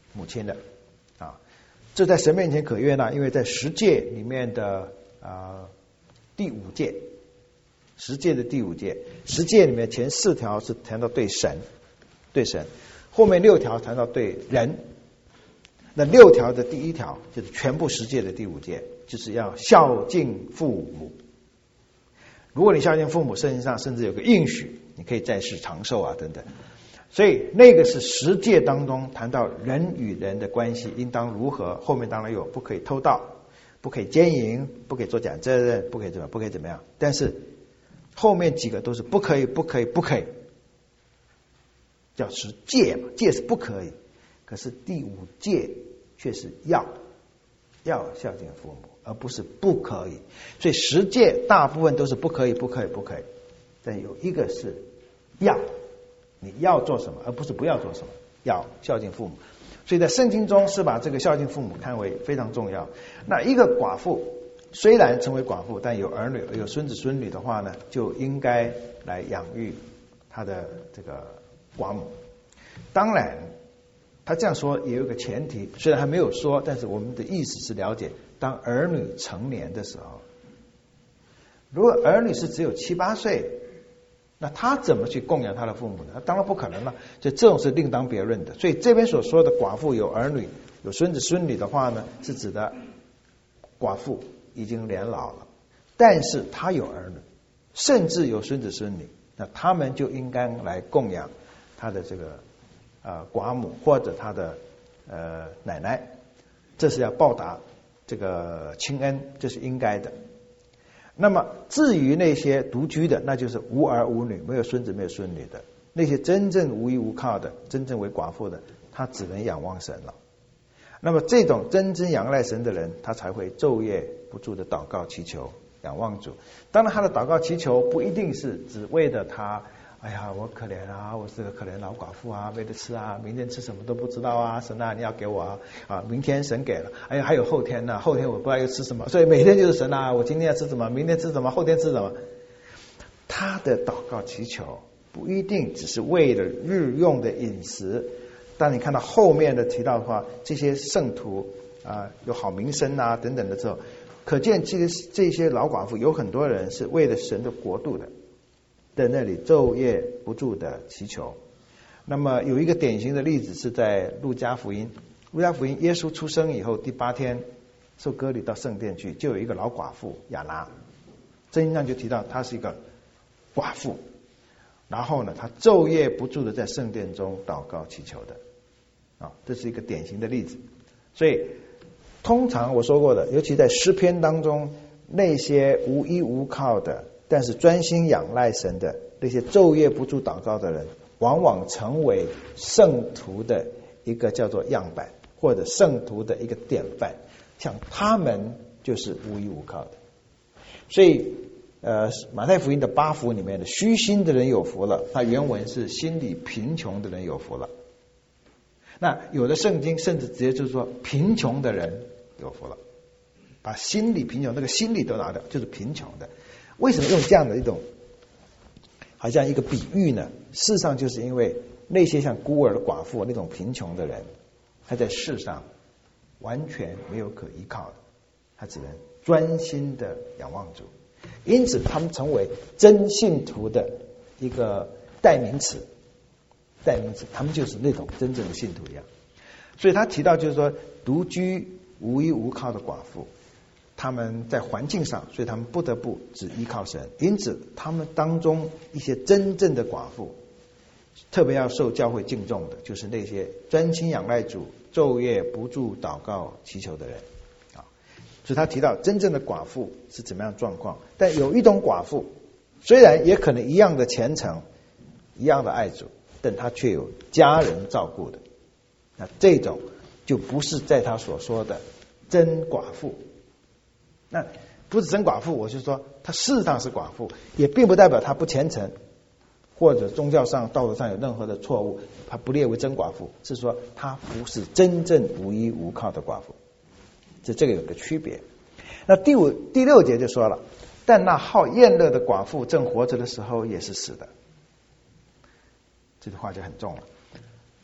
母亲的啊。这在神面前可悦纳，因为在十诫里面的啊、呃、第五诫，十诫的第五诫，十诫里面前四条是谈到对神，对神，后面六条谈到对人。那六条的第一条就是全部十诫的第五诫，就是要孝敬父母。如果你孝敬父母，圣经上甚至有个应许，你可以在世长寿啊等等。所以那个是十诫当中谈到人与人的关系应当如何，后面当然有不可以偷盗，不可以奸淫，不可以做假证人，不可以怎么样，不可以怎么样。但是后面几个都是不可以，不可以，不可以，叫十诫嘛，诫是不可以，可是第五诫却是要要孝敬父母，而不是不可以。所以十诫大部分都是不可以，不可以，不可以，但有一个是要，你要做什么，而不是不要做什么，要孝敬父母。所以在圣经中是把这个孝敬父母看为非常重要。那一个寡妇虽然成为寡妇，但有儿女有孙子孙女的话呢，就应该来养育他的这个寡母。当然他这样说也有一个前提，虽然还没有说，但是我们的意思是了解，当儿女成年的时候，如果儿女是只有七八岁，那他怎么去供养他的父母呢？当然不可能了，所以这种是另当别论的。所以这边所说的寡妇有儿女有孙子孙女的话呢，是指的寡妇已经年老了，但是他有儿女，甚至有孙子孙女，那他们就应该来供养他的这个呃寡母或者他的呃奶奶，这是要报答这个亲恩，这是应该的。那么至于那些独居的，那就是无儿无女，没有孙子没有孙女的，那些真正无依无靠的，真正为寡妇的，他只能仰望神了。那么这种真正仰赖神的人，他才会昼夜不住的祷告祈求仰望主。当然他的祷告祈求不一定是只为了他，哎呀我可怜啊，我是个可怜老寡妇啊，没得吃啊，明天吃什么都不知道啊，神啊你要给我啊，啊明天神给了，哎呀还有后天呢、啊，后天我不知道要吃什么，所以每天就是神啊，我今天要吃什么，明天吃什么，后天吃什么。他的祷告祈求不一定只是为了日用的饮食。当你看到后面的提到的话，这些圣徒啊有好名声啊等等的时候，可见这些这些老寡妇有很多人是为了神的国度的，在那里昼夜不住的祈求。那么有一个典型的例子是在路加福音，路加福音耶稣出生以后第八天受割礼到圣殿去，就有一个老寡妇亚拿，圣经上就提到她是一个寡妇，然后呢她昼夜不住的在圣殿中祷告祈求的啊，这是一个典型的例子。所以通常我说过的，尤其在诗篇当中，那些无依无靠的但是专心仰赖神的那些昼夜不住祷告的人，往往成为圣徒的一个叫做样板，或者圣徒的一个典范，像他们就是无依无靠的。所以呃，马太福音的八福里面的虚心的人有福了，它原文是心里贫穷的人有福了。那有的圣经甚至直接就是说贫穷的人有福了，把心理贫穷那个心理都拿掉，就是贫穷的。为什么用这样的一种好像一个比喻呢？事实上就是因为那些像孤儿寡妇那种贫穷的人，他在世上完全没有可依靠的，他只能专心的仰望主，因此他们成为真信徒的一个代名词。代名词，他们就是那种真正的信徒一样。所以他提到就是说，独居无依无靠的寡妇，他们在环境上，所以他们不得不只依靠神。因此他们当中一些真正的寡妇，特别要受教会敬重的，就是那些专心仰赖主、昼夜不住祷告祈求的人啊。所以他提到真正的寡妇是怎么样状况。但有一种寡妇，虽然也可能一样的虔诚，一样的爱主，但他却有家人照顾的，那这种就不是在他所说的真寡妇。那不是真寡妇，我就说他事实上是寡妇，也并不代表他不虔诚，或者宗教上道德上有任何的错误，他不列为真寡妇，是说他不是真正无依无靠的寡妇，这这个有个区别。那第五第六节就说了，但那好宴乐的寡妇正活着的时候也是死的。这句话就很重了。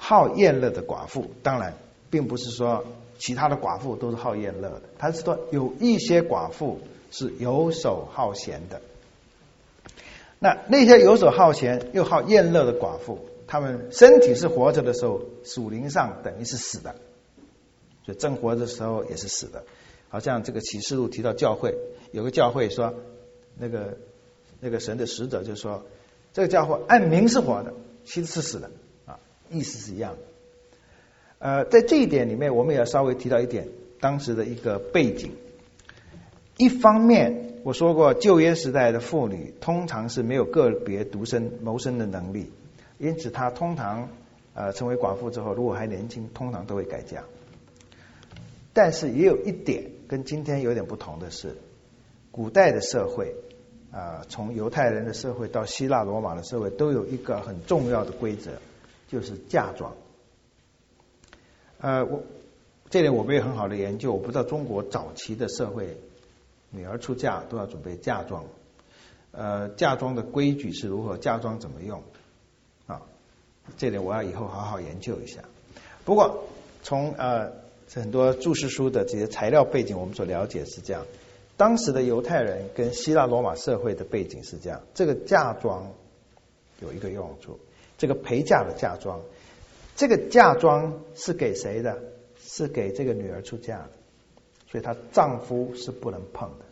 好宴乐的寡妇，当然并不是说其他的寡妇都是好宴乐的，他是说有一些寡妇是游手好闲的。那那些游手好闲又好宴乐的寡妇，他们身体是活着的时候，属灵上等于是死的，所以正活着的时候也是死的。好像这个启示录提到教会，有个教会说，那个那个神的使者就说，这个教会按名是活的，其实是死的啊，意思是一样的。呃，在这一点里面，我们也要稍微提到一点当时的一个背景。一方面，我说过，旧约时代的妇女通常是没有个别独身谋生的能力，因此她通常呃成为寡妇之后，如果还年轻，通常都会改嫁。但是也有一点跟今天有点不同的是，古代的社会啊、呃，从犹太人的社会到希腊罗马的社会，都有一个很重要的规则，就是嫁妆。呃，我这点我没有很好的研究，我不知道中国早期的社会，女儿出嫁都要准备嫁妆，呃，嫁妆的规矩是如何，嫁妆怎么用啊？这点我要以后好好研究一下。不过从呃很多注释书的这些材料背景，我们所了解是这样：当时的犹太人跟希腊罗马社会的背景是这样，这个嫁妆有一个用处，这个陪嫁的嫁妆。这个嫁妆是给谁的？是给这个女儿出嫁的，所以她丈夫是不能碰的。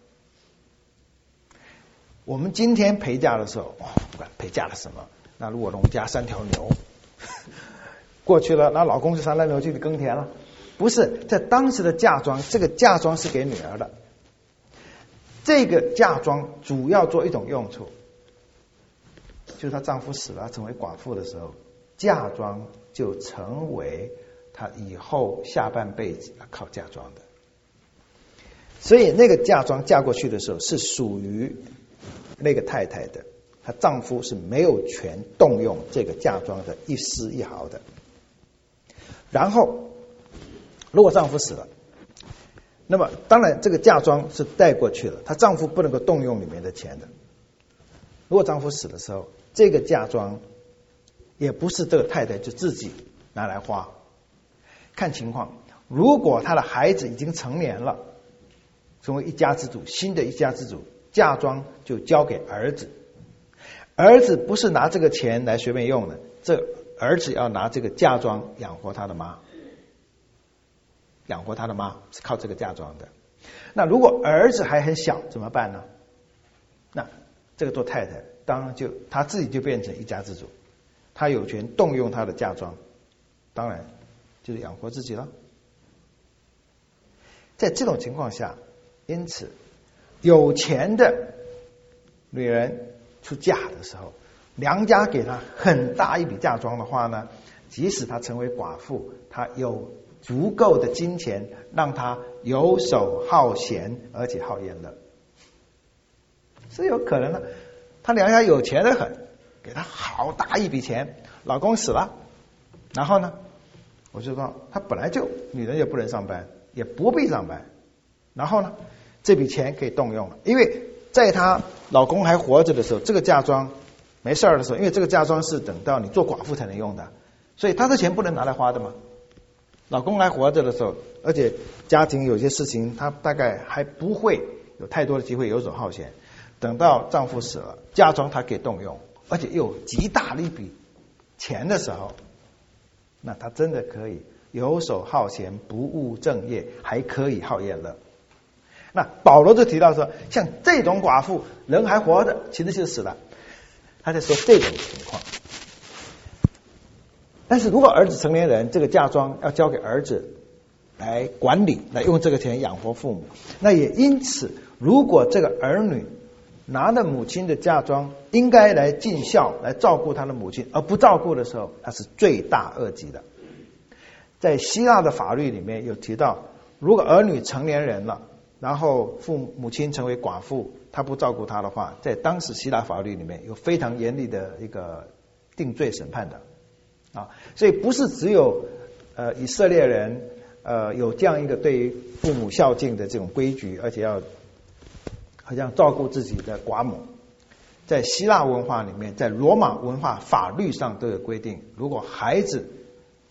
我们今天陪嫁的时候，哦，不管陪嫁了什么，那如果农家三条牛过去了，那老公就上那牛去耕田了。不是，在当时的嫁妆，这个嫁妆是给女儿的。这个嫁妆主要做一种用处，就是她丈夫死了，成为寡妇的时候，嫁妆就成为她以后下半辈子靠嫁妆的。所以那个嫁妆嫁过去的时候是属于那个太太的，她丈夫是没有权动用这个嫁妆的一丝一毫的。然后如果丈夫死了，那么当然这个嫁妆是带过去了，她丈夫不能够动用里面的钱的。如果丈夫死的时候，这个嫁妆也不是这个太太就自己拿来花，看情况。如果她的孩子已经成年了，成为一家之主，新的一家之主，嫁妆就交给儿子。儿子不是拿这个钱来随便用的，这儿子要拿这个嫁妆养活他的妈，养活他的妈是靠这个嫁妆的。那如果儿子还很小怎么办呢？那这个做太太当然就他自己就变成一家之主，他有权动用他的嫁妆，当然就是养活自己了。在这种情况下，因此有钱的女人出嫁的时候，娘家给她很大一笔嫁妆的话呢，即使她成为寡妇，她有足够的金钱让她游手好闲，而且好宴乐，是有可能的。她娘家有钱的很，给她好大一笔钱，老公死了，然后呢，我就说她本来就女人也不能上班，也不必上班，然后呢，这笔钱可以动用了，因为在她老公还活着的时候，这个嫁妆没事儿的时候，因为这个嫁妆是等到你做寡妇才能用的，所以她的钱不能拿来花的嘛。老公还活着的时候，而且家庭有些事情，她大概还不会有太多的机会游手好闲。等到丈夫死了，嫁妆她可以动用，而且又有极大的一笔钱的时候，那她真的可以游手好闲，不务正业，还可以好宴乐。那保罗就提到说，像这种寡妇人还活着，其实就是死了。他在说这种情况。但是如果儿子成年人，这个嫁妆要交给儿子来管理，来用这个钱养活父母，那也因此，如果这个儿女拿了母亲的嫁妆，应该来尽孝，来照顾他的母亲，而不照顾的时候，他是罪大恶极的。在希腊的法律里面有提到，如果儿女成年人了，然后父母亲成为寡妇，他不照顾他的话，在当时希腊法律里面有非常严厉的一个定罪审判的啊，所以不是只有呃以色列人呃有这样一个对于父母孝敬的这种规矩，而且要好像照顾自己的寡母，在希腊文化里面，在罗马文化法律上都有规定，如果孩子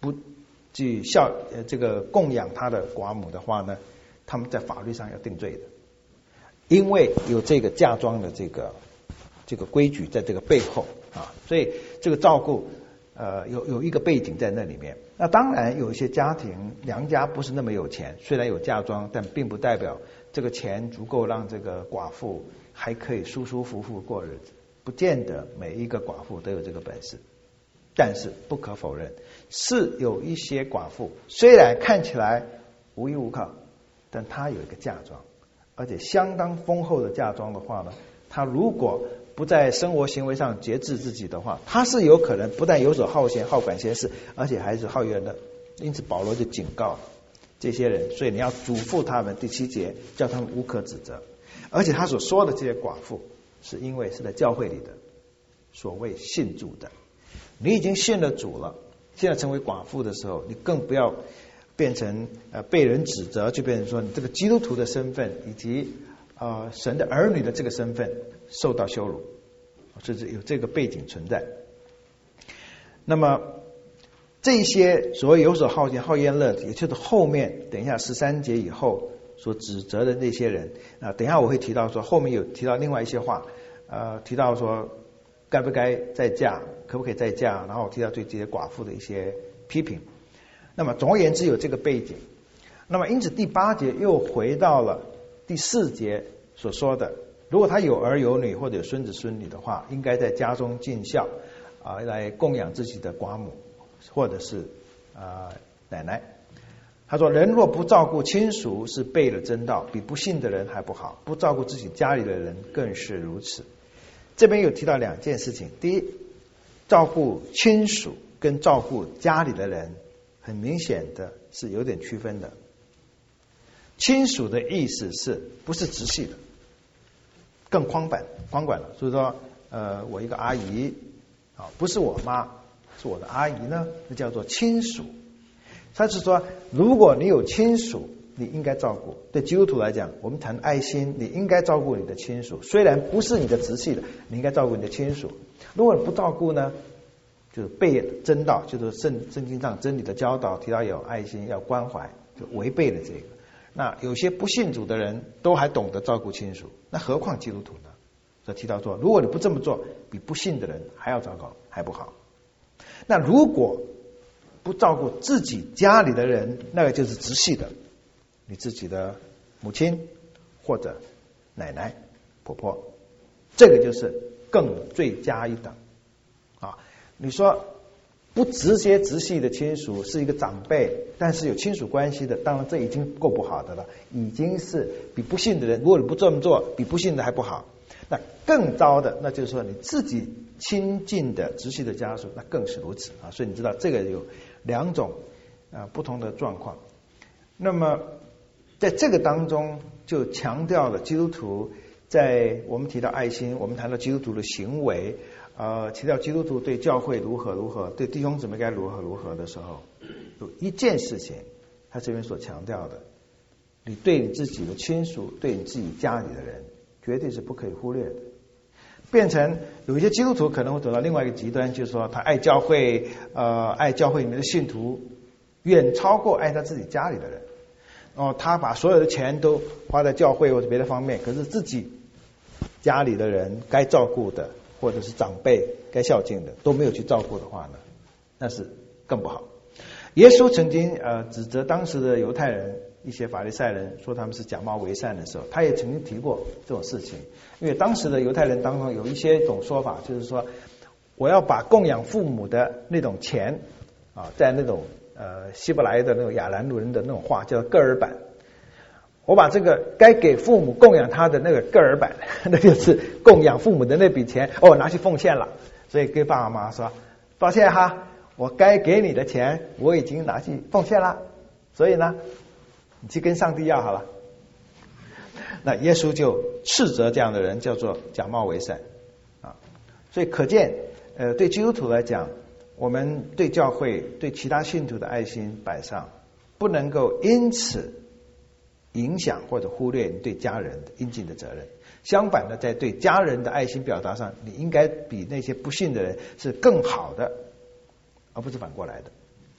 不去孝呃这个供养他的寡母的话呢，他们在法律上要定罪的，因为有这个嫁妆的这个这个规矩在这个背后啊，所以这个照顾呃有有一个背景在那里面。那当然有一些家庭娘家不是那么有钱，虽然有嫁妆，但并不代表这个钱足够让这个寡妇还可以舒舒服服过日子，不见得每一个寡妇都有这个本事。但是不可否认，是有一些寡妇虽然看起来无依无靠，但她有一个嫁妆，而且相当丰厚的嫁妆的话呢，她如果不在生活行为上节制自己的话，她是有可能不但游手好闲、好管闲事，而且还是好怨的。因此保罗就警告这些人，所以你要嘱咐他们，第七节叫他们无可指责。而且他所说的这些寡妇，是因为是在教会里的，所谓信主的。你已经信了主了，现在成为寡妇的时候，你更不要变成呃被人指责，就变成说你这个基督徒的身份以及呃神的儿女的这个身份受到羞辱，这是有这个背景存在。那么这些所谓游手好闲、好厌乐，也就是后面等一下十三节以后所指责的那些人啊，等一下我会提到说，后面有提到另外一些话，呃，提到说该不该再嫁，可不可以再嫁，然后提到对这些寡妇的一些批评。那么总而言之有这个背景。那么因此第八节又回到了第四节所说的，如果他有儿有女或者有孙子孙女的话，应该在家中尽孝啊，来供养自己的寡母或者是啊、呃、奶奶。他说人若不照顾亲属，是背了真道，比不信的人还不好，不照顾自己家里的人更是如此。这边有提到两件事情，第一，照顾亲属跟照顾家里的人很明显的是有点区分的。亲属的意思是不是直系的，更宽广宽广了，所以说呃我一个阿姨啊，不是我妈，是我的阿姨呢，那叫做亲属。他是说如果你有亲属，你应该照顾。对基督徒来讲，我们谈爱心，你应该照顾你的亲属，虽然不是你的直系的，你应该照顾你的亲属。如果你不照顾呢，就是背真道，就是圣圣经上真理的教导，提到有爱心要关怀，就违背了这个。那有些不信主的人都还懂得照顾亲属，那何况基督徒呢？所以提到说，如果你不这么做，比不信的人还要糟糕，还不好。那如果不照顾自己家里的人，那个就是直系的，你自己的母亲或者奶奶、婆婆，这个就是更罪加一等啊！你说不直接直系的亲属是一个长辈，但是有亲属关系的，当然这已经够不好的了，已经是比不信的人，如果你不这么做，比不信的还不好。那更糟的，那就是说你自己亲近的直系的家属，那更是如此啊！所以你知道这个有两种啊不同的状况。那么在这个当中就强调了基督徒，在我们提到爱心，我们谈到基督徒的行为，呃，提到基督徒对教会如何如何，对弟兄姊妹该如何如何的时候，有一件事情他这边所强调的，你对你自己的亲属，对你自己家里的人，绝对是不可以忽略的。变成有一些基督徒可能会走到另外一个极端，就是说他爱教会，呃，爱教会里面的信徒远超过爱他自己家里的人。哦，他把所有的钱都花在教会或者别的方面，可是自己家里的人该照顾的，或者是长辈该孝敬的都没有去照顾的话呢，那是更不好。耶稣曾经呃指责当时的犹太人，一些法利赛人说他们是假冒为善的时候，他也曾经提过这种事情。因为当时的犹太人当中有一些种说法，就是说我要把供养父母的那种钱啊，在那种呃希伯来的那种亚兰伦的那种话叫个尔版，我把这个该给父母供养他的那个个尔版，那就是供养父母的那笔钱，哦，拿去奉献了。所以跟爸爸妈妈说，抱歉哈，我该给你的钱我已经拿去奉献了，所以呢你去跟上帝要好了。那耶稣就斥责这样的人叫做假冒为善啊，所以可见呃对基督徒来讲，我们对教会对其他信徒的爱心摆上，不能够因此影响或者忽略你对家人的应尽的责任。相反的，在对家人的爱心表达上，你应该比那些不信的人是更好的，而不是反过来的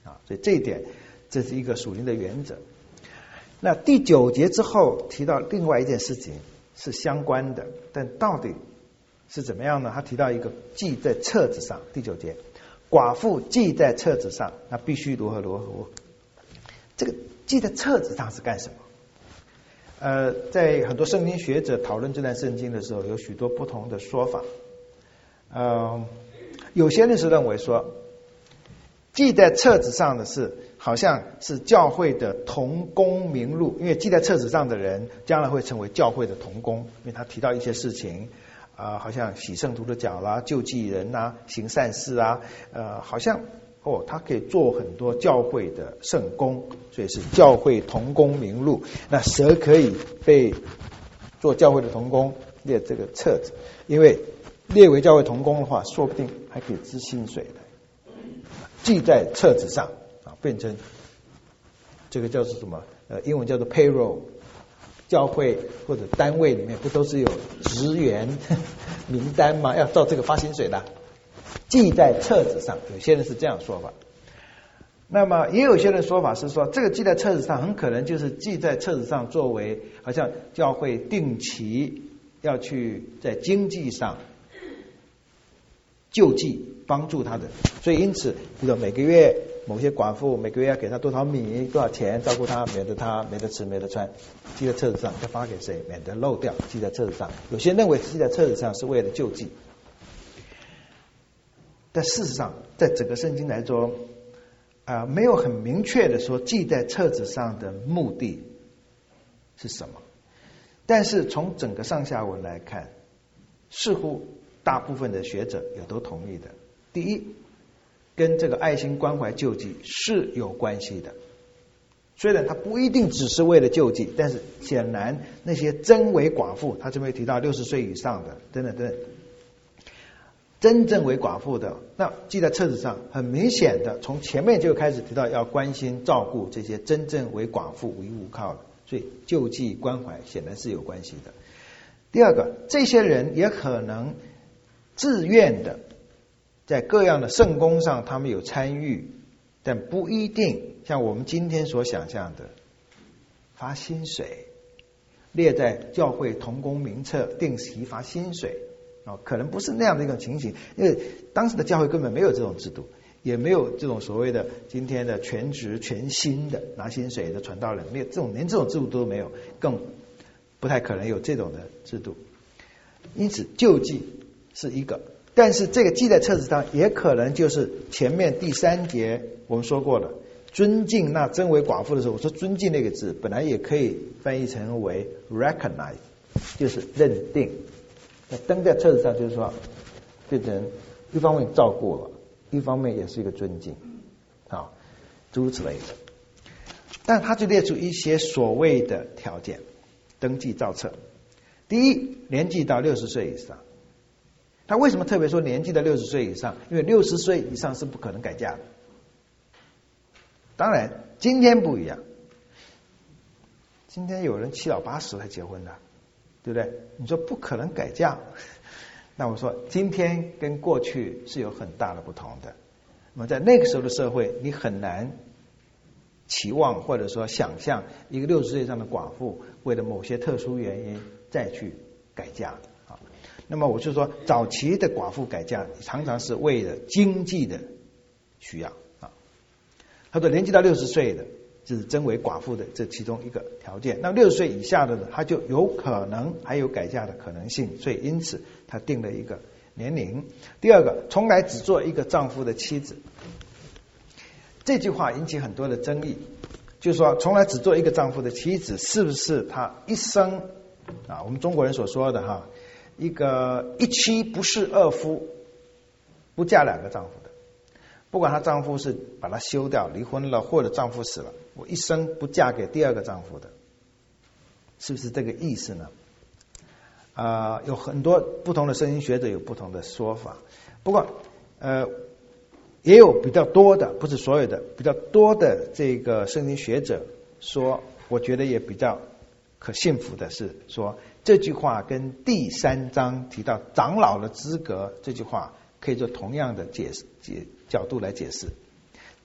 啊，所以这一点这是一个属灵的原则。那第九节之后提到另外一件事情是相关的，但到底是怎么样呢？他提到一个记在册子上，第九节，寡妇记在册子上，那必须如何如何如何。这个记在册子上是干什么？呃，在很多圣经学者讨论这段圣经的时候，有许多不同的说法。呃，有些人是认为说，记在册子上的是好像是教会的同工名录，因为记在册子上的人将来会成为教会的同工，因为他提到一些事情啊、呃，好像洗圣徒的脚啦、救济人啊、行善事啊，呃，好像哦，他可以做很多教会的圣工，所以是教会同工名录。那蛇可以被做教会的同工列这个册子，因为列为教会同工的话，说不定还可以支薪水的。记在册子上啊，变成这个叫做什么？呃，英文叫做 payroll。教会或者单位里面不都是有职员名单吗？要照这个发薪水的，记在册子上。有些人是这样说法。那么也有些人说法是说，这个记在册子上很可能就是记在册子上，作为好像教会定期要去在经济上救济帮助他的，所以因此比如每个月某些寡妇每个月要给他多少米多少钱照顾他，免得他没得吃没得穿，记在册子上，要发给谁免得漏掉，记在册子上。有些认为记在册子上是为了救济，但事实上在整个圣经来说啊、呃，没有很明确的说记在册子上的目的是什么。但是从整个上下文来看，似乎大部分的学者也都同意的。第一，跟这个爱心关怀救济是有关系的，虽然它不一定只是为了救济，但是显然那些真为寡妇，他这边提到六十岁以上的等等等等，真正为寡妇的，那记在册子上，很明显的从前面就开始提到要关心照顾这些真正为寡妇无依无靠的，所以救济关怀显然是有关系的。第二个，这些人也可能自愿的在各样的圣工上他们有参与，但不一定像我们今天所想象的发薪水，列在教会同工名册定期发薪水、哦、可能不是那样的一种情形，因为当时的教会根本没有这种制度，也没有这种所谓的今天的全职全薪的拿薪水的传道人，没有这种，连这种制度都没有，更不太可能有这种的制度。因此救济是一个，但是这个记在册子上也可能就是前面第三节我们说过了，尊敬那真为寡妇的时候，我说尊敬那个字本来也可以翻译成为 recognize， 就是认定。那登在册子上就是说变成一方面照顾了，一方面也是一个尊敬啊，诸如此类的。但他就列出一些所谓的条件，登记造册。第一，年纪到六十岁以上。他为什么特别说年纪到六十岁以上？因为六十岁以上是不可能改嫁的。当然今天不一样，今天有人七老八十才结婚的，对不对？你说不可能改嫁，那我说今天跟过去是有很大的不同的。那么在那个时候的社会，你很难期望或者说想象一个六十岁以上的寡妇为了某些特殊原因再去改嫁啊。那么我就说，早期的寡妇改嫁常常是为了经济的需要啊。他说年纪到六十岁的就是真为寡妇的这其中一个条件。那六十岁以下的呢，他就有可能还有改嫁的可能性，所以因此他定了一个年龄。第二个，从来只做一个丈夫的妻子。这句话引起很多的争议，就是说从来只做一个丈夫的妻子，是不是他一生啊？我们中国人所说的哈，一个一妻不侍二夫，不嫁两个丈夫的。不管她丈夫是把她休掉离婚了，或者丈夫死了，我一生不嫁给第二个丈夫的，是不是这个意思呢？啊、呃，有很多不同的圣经学者有不同的说法。不过呃，也有比较多的，不是所有的，比较多的这个圣经学者说，我觉得也比较可信服的是说，这句话跟第三章提到长老的资格这句话可以做同样的解释解角度来解释。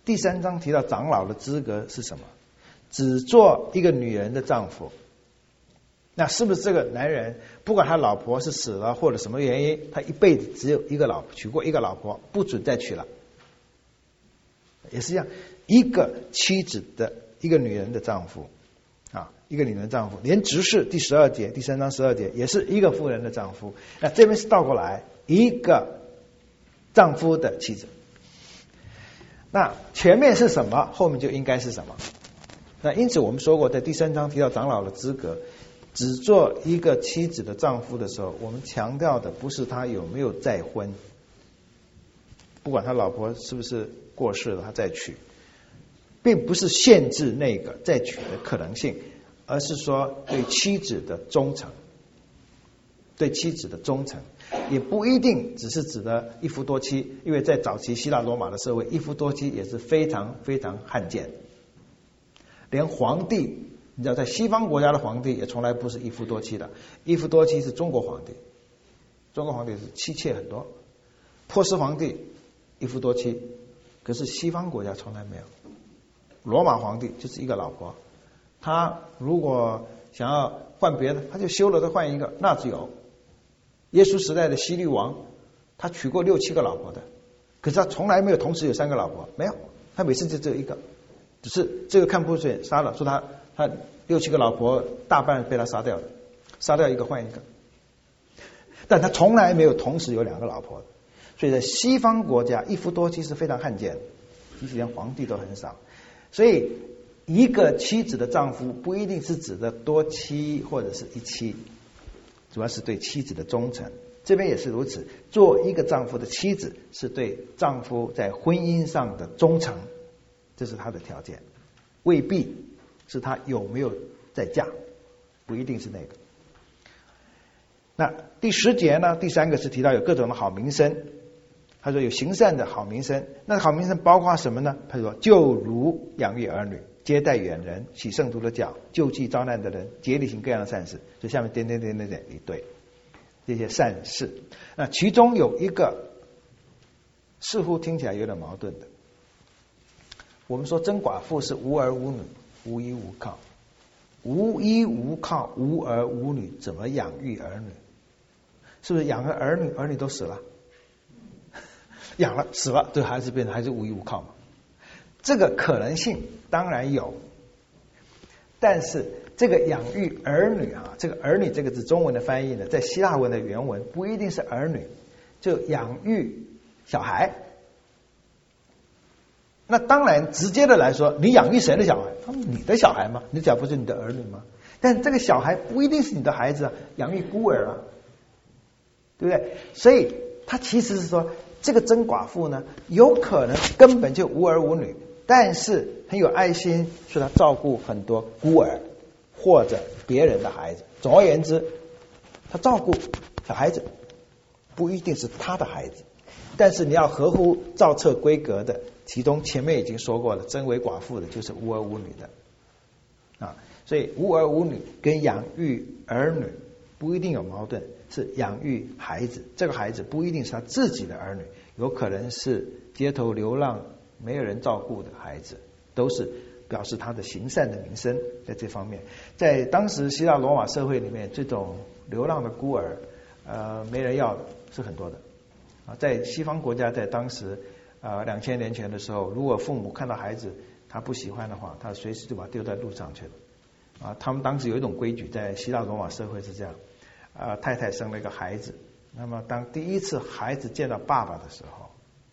第三章提到长老的资格是什么？只做一个女人的丈夫。那是不是这个男人不管他老婆是死了或者什么原因，他一辈子只有一个老婆，娶过一个老婆，不准再娶了？也是一样，一个妻子的一个女人的丈夫啊，一个女人的丈夫，连执事第十二节第三章十二节也是一个妇人的丈夫。那这边是倒过来，一个丈夫的妻子。那前面是什么，后面就应该是什么。那因此我们说过，在第三章提到长老的资格，只做一个妻子的丈夫的时候，我们强调的不是他有没有再婚，不管他老婆是不是过世了他再娶，并不是限制那个再娶的可能性，而是说对妻子的忠诚，对妻子的忠诚，也不一定只是指的一夫多妻，因为在早期希腊罗马的社会，一夫多妻也是非常非常罕见，连皇帝，你知道在西方国家的皇帝也从来不是一夫多妻的，一夫多妻是中国皇帝，中国皇帝是妻妾很多，波斯皇帝一夫多妻，可是西方国家从来没有。罗马皇帝就是一个老婆，他如果想要换别的，他就休了再换一个，那只有。耶稣时代的希律王，他娶过六七个老婆的，可是他从来没有同时有三个老婆，没有，他每次就只有一个，只是这个看不顺眼杀了，说他他六七个老婆大半被他杀掉了，杀掉一个换一个，但他从来没有同时有两个老婆，所以在西方国家一夫多妻是非常罕见的，即使连皇帝都很少。所以一个妻子的丈夫不一定是指的多妻或者是一妻，主要是对妻子的忠诚。这边也是如此，做一个丈夫的妻子是对丈夫在婚姻上的忠诚，这是他的条件，未必是他有没有再嫁，不一定是那个。那第十节呢，第三个是提到有各种的好名声，他说有行善的好名声，那好名声包括什么呢？他说就如养育儿女，接待远人，洗圣徒的脚，救济遭难的人，竭力行各样的善事。就下面点点点点点一对这些善事。那其中有一个似乎听起来有点矛盾的，我们说真寡妇是无儿无女，无依无靠，无依无靠，无儿无女，怎么养育儿女？是不是养个儿女，儿女都死了？养了死了，对孩子变成还是无依无靠嘛？这个可能性当然有，但是这个养育儿女啊，这个儿女这个字中文的翻译呢，在希腊文的原文不一定是儿女，就养育小孩。那当然直接的来说，你养育谁的小孩？他们你的小孩吗？你的小孩不是你的儿女吗？但这个小孩不一定是你的孩子啊，养育孤儿啊，对不对？所以他其实是说，这个真寡妇呢，有可能根本就无儿无女，但是很有爱心，说他照顾很多孤儿或者别人的孩子。总而言之，他照顾小孩子，不一定是他的孩子，但是你要合乎造册规格的，其中前面已经说过了，真为寡妇的就是无儿无女的啊。所以无儿无女跟养育儿女不一定有矛盾，是养育孩子，这个孩子不一定是他自己的儿女，有可能是街头流浪没有人照顾的孩子，都是表示他的行善的名声。在这方面，在当时希腊罗马社会里面，这种流浪的孤儿呃没人要的是很多的啊。在西方国家，在当时呃两千年前的时候，如果父母看到孩子他不喜欢的话，他随时就把他丢在路上去了啊。他们当时有一种规矩，在希腊罗马社会是这样，呃太太生了一个孩子，那么当第一次孩子见到爸爸的时候，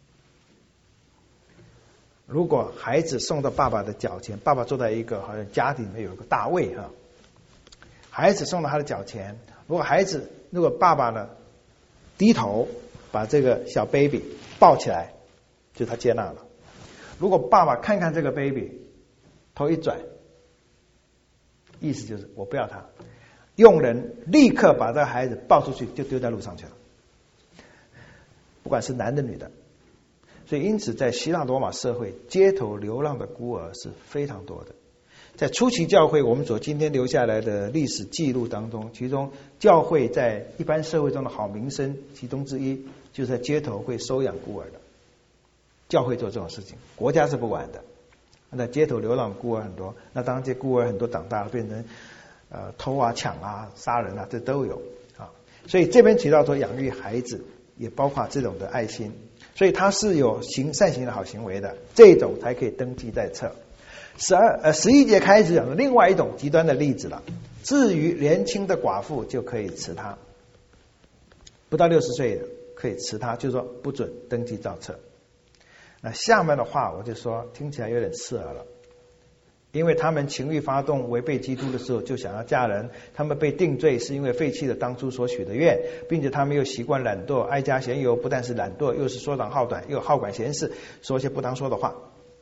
如果孩子送到爸爸的脚前，爸爸坐在一个好像家里面有一个大位哈，孩子送到他的脚前，如果孩子如果爸爸呢低头把这个小 baby 抱起来，就他接纳了。如果爸爸看看这个 baby 头一转，意思就是我不要他，佣人立刻把这个孩子抱出去就丢在路上去了，不管是男的女的。所以因此在希腊罗马社会，街头流浪的孤儿是非常多的。在初期教会我们所今天留下来的历史记录当中，其中教会在一般社会中的好名声其中之一，就是在街头会收养孤儿的教会做这种事情，国家是不管的。那街头流浪孤儿很多，那当然这孤儿很多长大了变成呃偷啊、抢啊、杀人啊，这都有啊。所以这边提到说养育孩子，也包括这种的爱心，所以他是有行善行的好行为的，这种才可以登记在册。十二呃十一节开始讲的另外一种极端的例子了。至于年轻的寡妇就可以辞他，不到六十岁的可以辞他，就是说不准登记造册。那下面的话我就说听起来有点刺耳了，因为他们情欲发动违背基督的时候就想要嫁人，他们被定罪是因为废弃了当初所许的愿，并且他们又习惯懒惰，爱加闲游，不但是懒惰，又是说长好短，又好管闲事，说些不当说的话。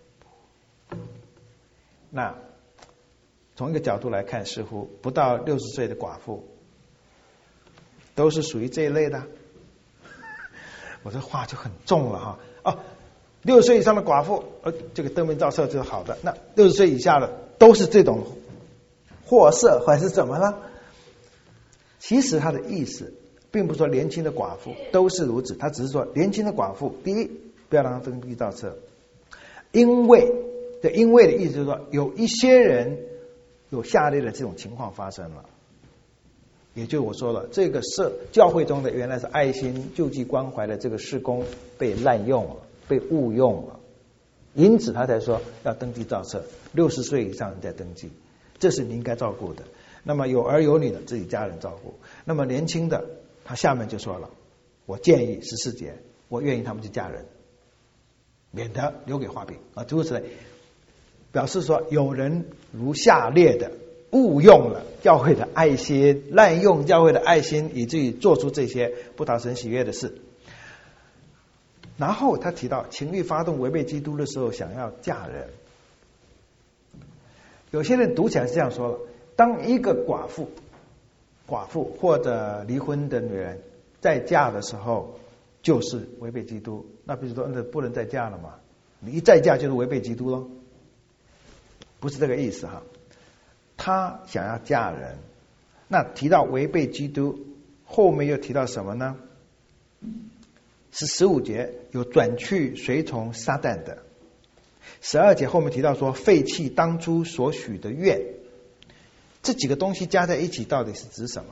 那从一个角度来看，似乎不到六十岁的寡妇都是属于这一类的。我这话就很重了哈。哦，六十岁以上的寡妇，呃，这个登门造册就是好的。那六十岁以下的都是这种货色还是怎么了？其实他的意思并不是说年轻的寡妇都是如此，他只是说年轻的寡妇，第一不要让他登记造册，因为这因为的意思就是说有一些人有下列的这种情况发生了，也就我说了，这个社教会中的原来是爱心救济关怀的这个事工被滥用了，被误用了，因此他才说要登记造册，六十岁以上人再登记，这是你应该照顾的。那么有儿有女的自己家人照顾，那么年轻的他下面就说了，我建议十四节，我愿意他们去嫁人，免得留给画饼啊，诸如此类，表示说有人如下列的误用了教会的爱心，滥用教会的爱心，以至于做出这些不讨神喜悦的事。然后他提到情欲发动违背基督的时候想要嫁人，有些人读起来是这样说了，当一个寡妇寡妇或者离婚的女人再嫁的时候就是违背基督，那比如说那不能再嫁了嘛，你一再嫁就是违背基督咯，不是这个意思哈。他想要嫁人，那提到违背基督，后面又提到什么呢？是十五节有转去随从撒旦的，十二节后面提到说废弃当初所许的愿，这几个东西加在一起到底是指什么？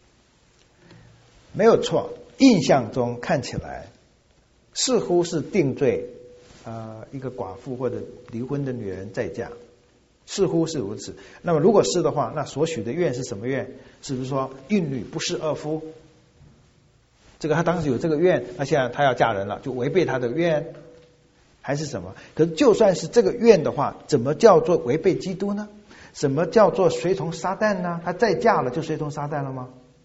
没有错，印象中看起来似乎是定罪呃一个寡妇或者离婚的女人再嫁，似乎是如此。那么如果是的话，那所许的愿是什么愿？是不是说孕女不侍二夫？这个他当时有这个愿，那现在他要嫁人了，就违背他的愿，还是什么？可是就算是这个愿的话，怎么叫做违背基督呢？什么叫做随从撒旦呢？他再嫁了就随从撒旦了吗？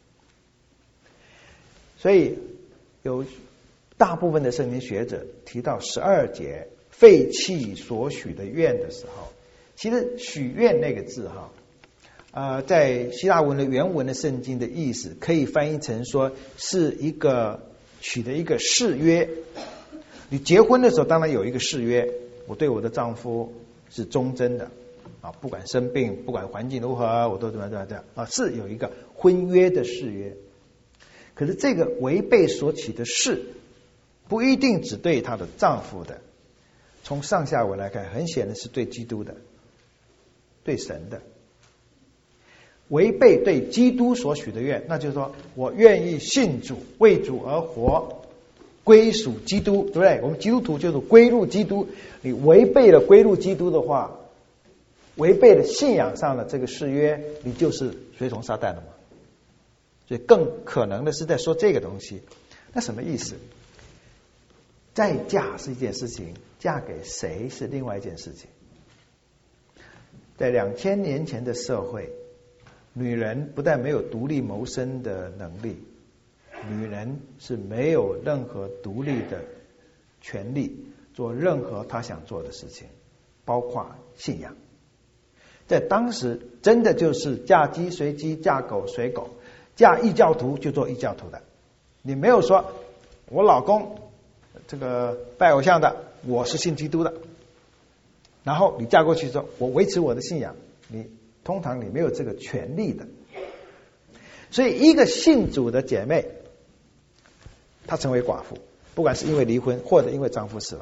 所以有大部分的圣经学者提到十二节废弃所许的愿的时候，其实许愿那个字哈，呃，在希腊文的原文的圣经的意思可以翻译成说是一个取的一个誓约。你结婚的时候当然有一个誓约，我对我的丈夫是忠贞的啊，不管生病不管环境如何我都怎么怎么怎么啊，是有一个婚约的誓约。可是这个违背所起的誓不一定只对她的丈夫的，从上下文来看很显然是对基督的，对神的。违背对基督所许的愿，那就是说我愿意信主，为主而活，归属基督，对不对？我们基督徒就是归入基督，你违背了归入基督的话，违背了信仰上的这个誓约，你就是随从撒旦了嘛。所以更可能的是在说这个东西。那什么意思？再嫁是一件事情，嫁给谁是另外一件事情。在两千年前的社会，女人不但没有独立谋生的能力，女人是没有任何独立的权利做任何她想做的事情，包括信仰。在当时真的就是嫁鸡随鸡，嫁狗随狗，嫁异教徒就做异教徒的。你没有说我老公这个拜偶像的，我是信基督的，然后你嫁过去之后我维持我的信仰，你通常你没有这个权利的。所以一个信主的姐妹她成为寡妇，不管是因为离婚或者因为丈夫死了，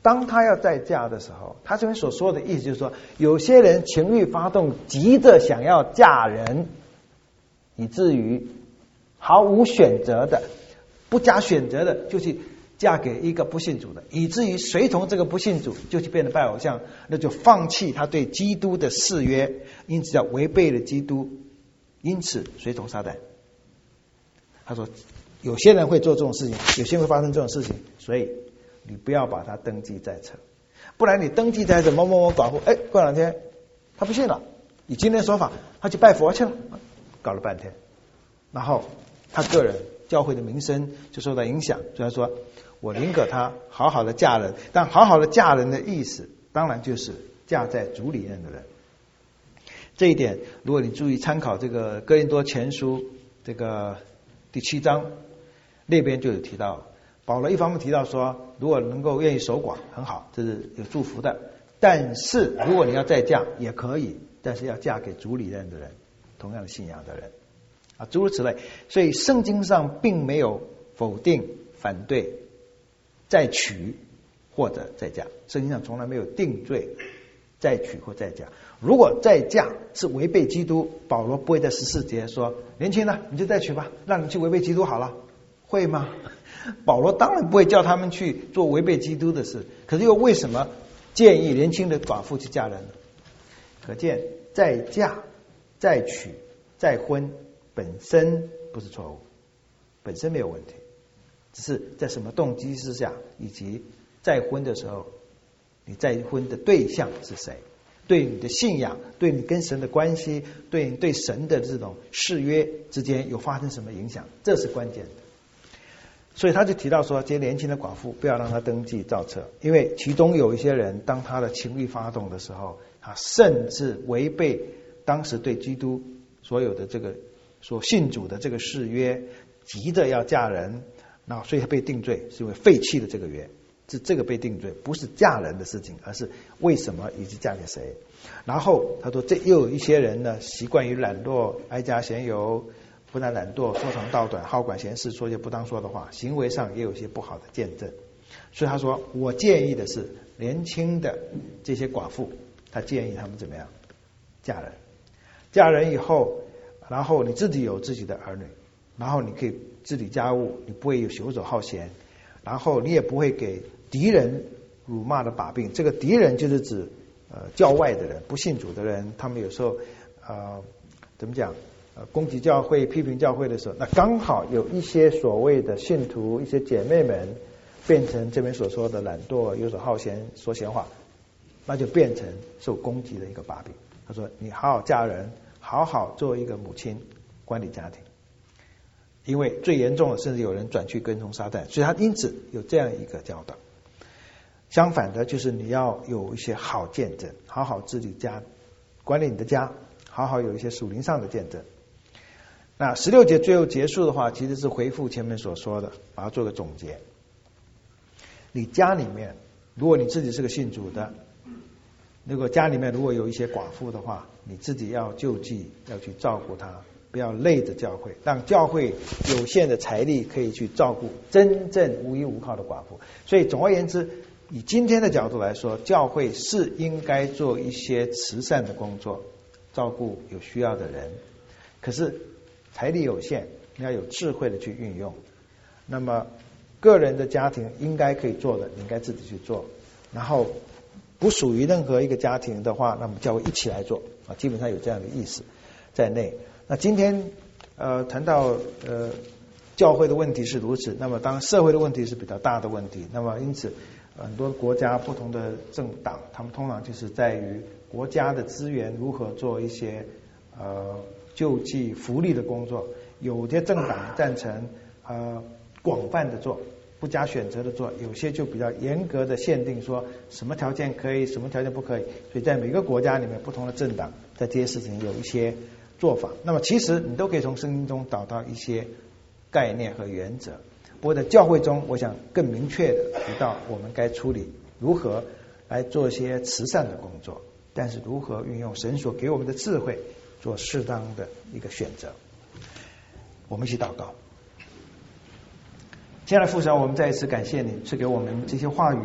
当他要再嫁的时候，他这边所说的意思就是说，有些人情欲发动，急着想要嫁人，以至于毫无选择的、不加选择的就去嫁给一个不信主的，以至于随从这个不信主就去变得拜偶像，那就放弃他对基督的誓约，因此要违背了基督，因此随从撒旦。他说有些人会做这种事情，有些人会发生这种事情，所以你不要把他登记在册，不然你登记在这某某某寡妇，哎，过两天他不信了，以今天说法他去拜佛去了，搞了半天，然后他个人教会的名声就受到影响。所以他说我宁可他好好的嫁人，但好好的嫁人的意思当然就是嫁在主里面的人。这一点如果你注意参考这个哥林多前书这个第七章，那边就有提到，保罗一方面提到说如果能够愿意守寡很好，这是有祝福的，但是如果你要再嫁也可以，但是要嫁给主里面的人，同样的信仰的人啊，诸如此类。所以圣经上并没有否定反对再娶或者再嫁，圣经上从来没有定罪再娶或再嫁。如果再嫁是违背基督，保罗不会在十四节说年轻的你就再娶吧，让你去违背基督好了，会吗？保罗当然不会叫他们去做违背基督的事，可是又为什么建议年轻的寡妇去嫁人呢？可见再嫁再娶再婚本身不是错误，本身没有问题，只是在什么动机之下，以及再婚的时候你再婚的对象是谁，对你的信仰，对你跟神的关系，对你对神的这种誓约之间有发生什么影响，这是关键的。所以他就提到说，这些年轻的寡妇不要让他登记造册，因为其中有一些人当他的情欲发动的时候，他甚至违背当时对基督所有的这个所信主的这个誓约，急着要嫁人，那所以他被定罪，是因为废弃了这个约，是这个被定罪，不是嫁人的事情，而是为什么以及嫁给谁。然后他说这又有一些人呢，习惯于懒惰，哀家闲游，不但懒惰，说长道短，好管闲事，说些不当说的话，行为上也有一些不好的见证。所以他说我建议的是年轻的这些寡妇，他建议他们怎么样嫁人，嫁人以后，然后你自己有自己的儿女，然后你可以治理家务，你不会有游手好闲，然后你也不会给敌人辱骂的把柄。这个敌人就是指呃教外的人，不信主的人，他们有时候呃怎么讲呃攻击教会、批评教会的时候，那刚好有一些所谓的信徒、一些姐妹们变成这边所说的懒惰、游手好闲、说闲话，那就变成受攻击的一个把柄。他说你好好嫁人，好好做一个母亲，管理家庭。因为最严重的甚至有人转去跟从撒旦，所以他因此有这样一个教导。相反的就是你要有一些好见证，好好治理家，管理你的家，好好有一些属灵上的见证。那十六节最后结束的话，其实是回复前面所说的，把它做个总结。你家里面如果你自己是个信主的，如果家里面如果有一些寡妇的话，你自己要救济，要去照顾她，不要累着教会，让教会有限的财力可以去照顾真正无依无靠的寡妇。所以总而言之，以今天的角度来说，教会是应该做一些慈善的工作，照顾有需要的人，可是财力有限，你要有智慧的去运用。那么个人的家庭应该可以做的，你应该自己去做，然后不属于任何一个家庭的话，那么教会一起来做啊，基本上有这样的意思在内。那今天呃谈到呃教会的问题是如此，那么当然社会的问题是比较大的问题。那么因此很多国家不同的政党，他们通常就是在于国家的资源如何做一些呃救济福利的工作。有些政党赞成呃广泛的做，不加选择的做，有些就比较严格的限定说什么条件可以，什么条件不可以。所以在每个国家里面，不同的政党在这些事情有一些做法。那么其实你都可以从圣经中找到一些概念和原则。不过在教会中，我想更明确的提到我们该处理如何来做一些慈善的工作，但是如何运用神所给我们的智慧做适当的一个选择。我们一起祷告。亲爱的父神，我们再一次感谢你赐给我们这些话语，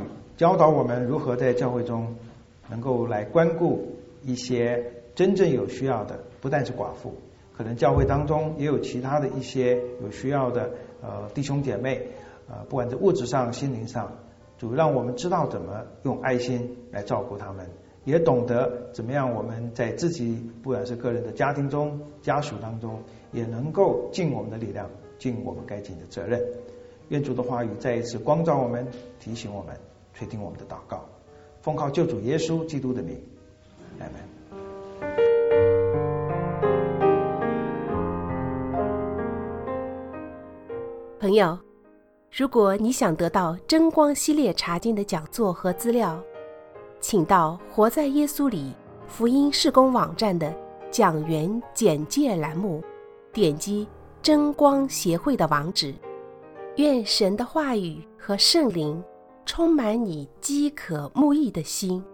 教导我们如何在教会中能够来关顾一些真正有需要的，不但是寡妇，可能教会当中也有其他的一些有需要的呃弟兄姐妹，呃不管在物质上、心灵上，主让我们知道怎么用爱心来照顾他们，也懂得怎么样我们在自己不管是个人的家庭中、家属当中，也能够尽我们的力量，尽我们该尽的责任。愿主的话语再一次光照我们，提醒我们，垂听我们的祷告，奉靠救主耶稣基督的名，阿们。 朋友，如果你想得到真光系列查经的讲座和资料，请到活在耶稣里福音事工网站的讲员简介栏目，点击真光协会的网址。愿神的话语和圣灵充满你饥渴慕义的心，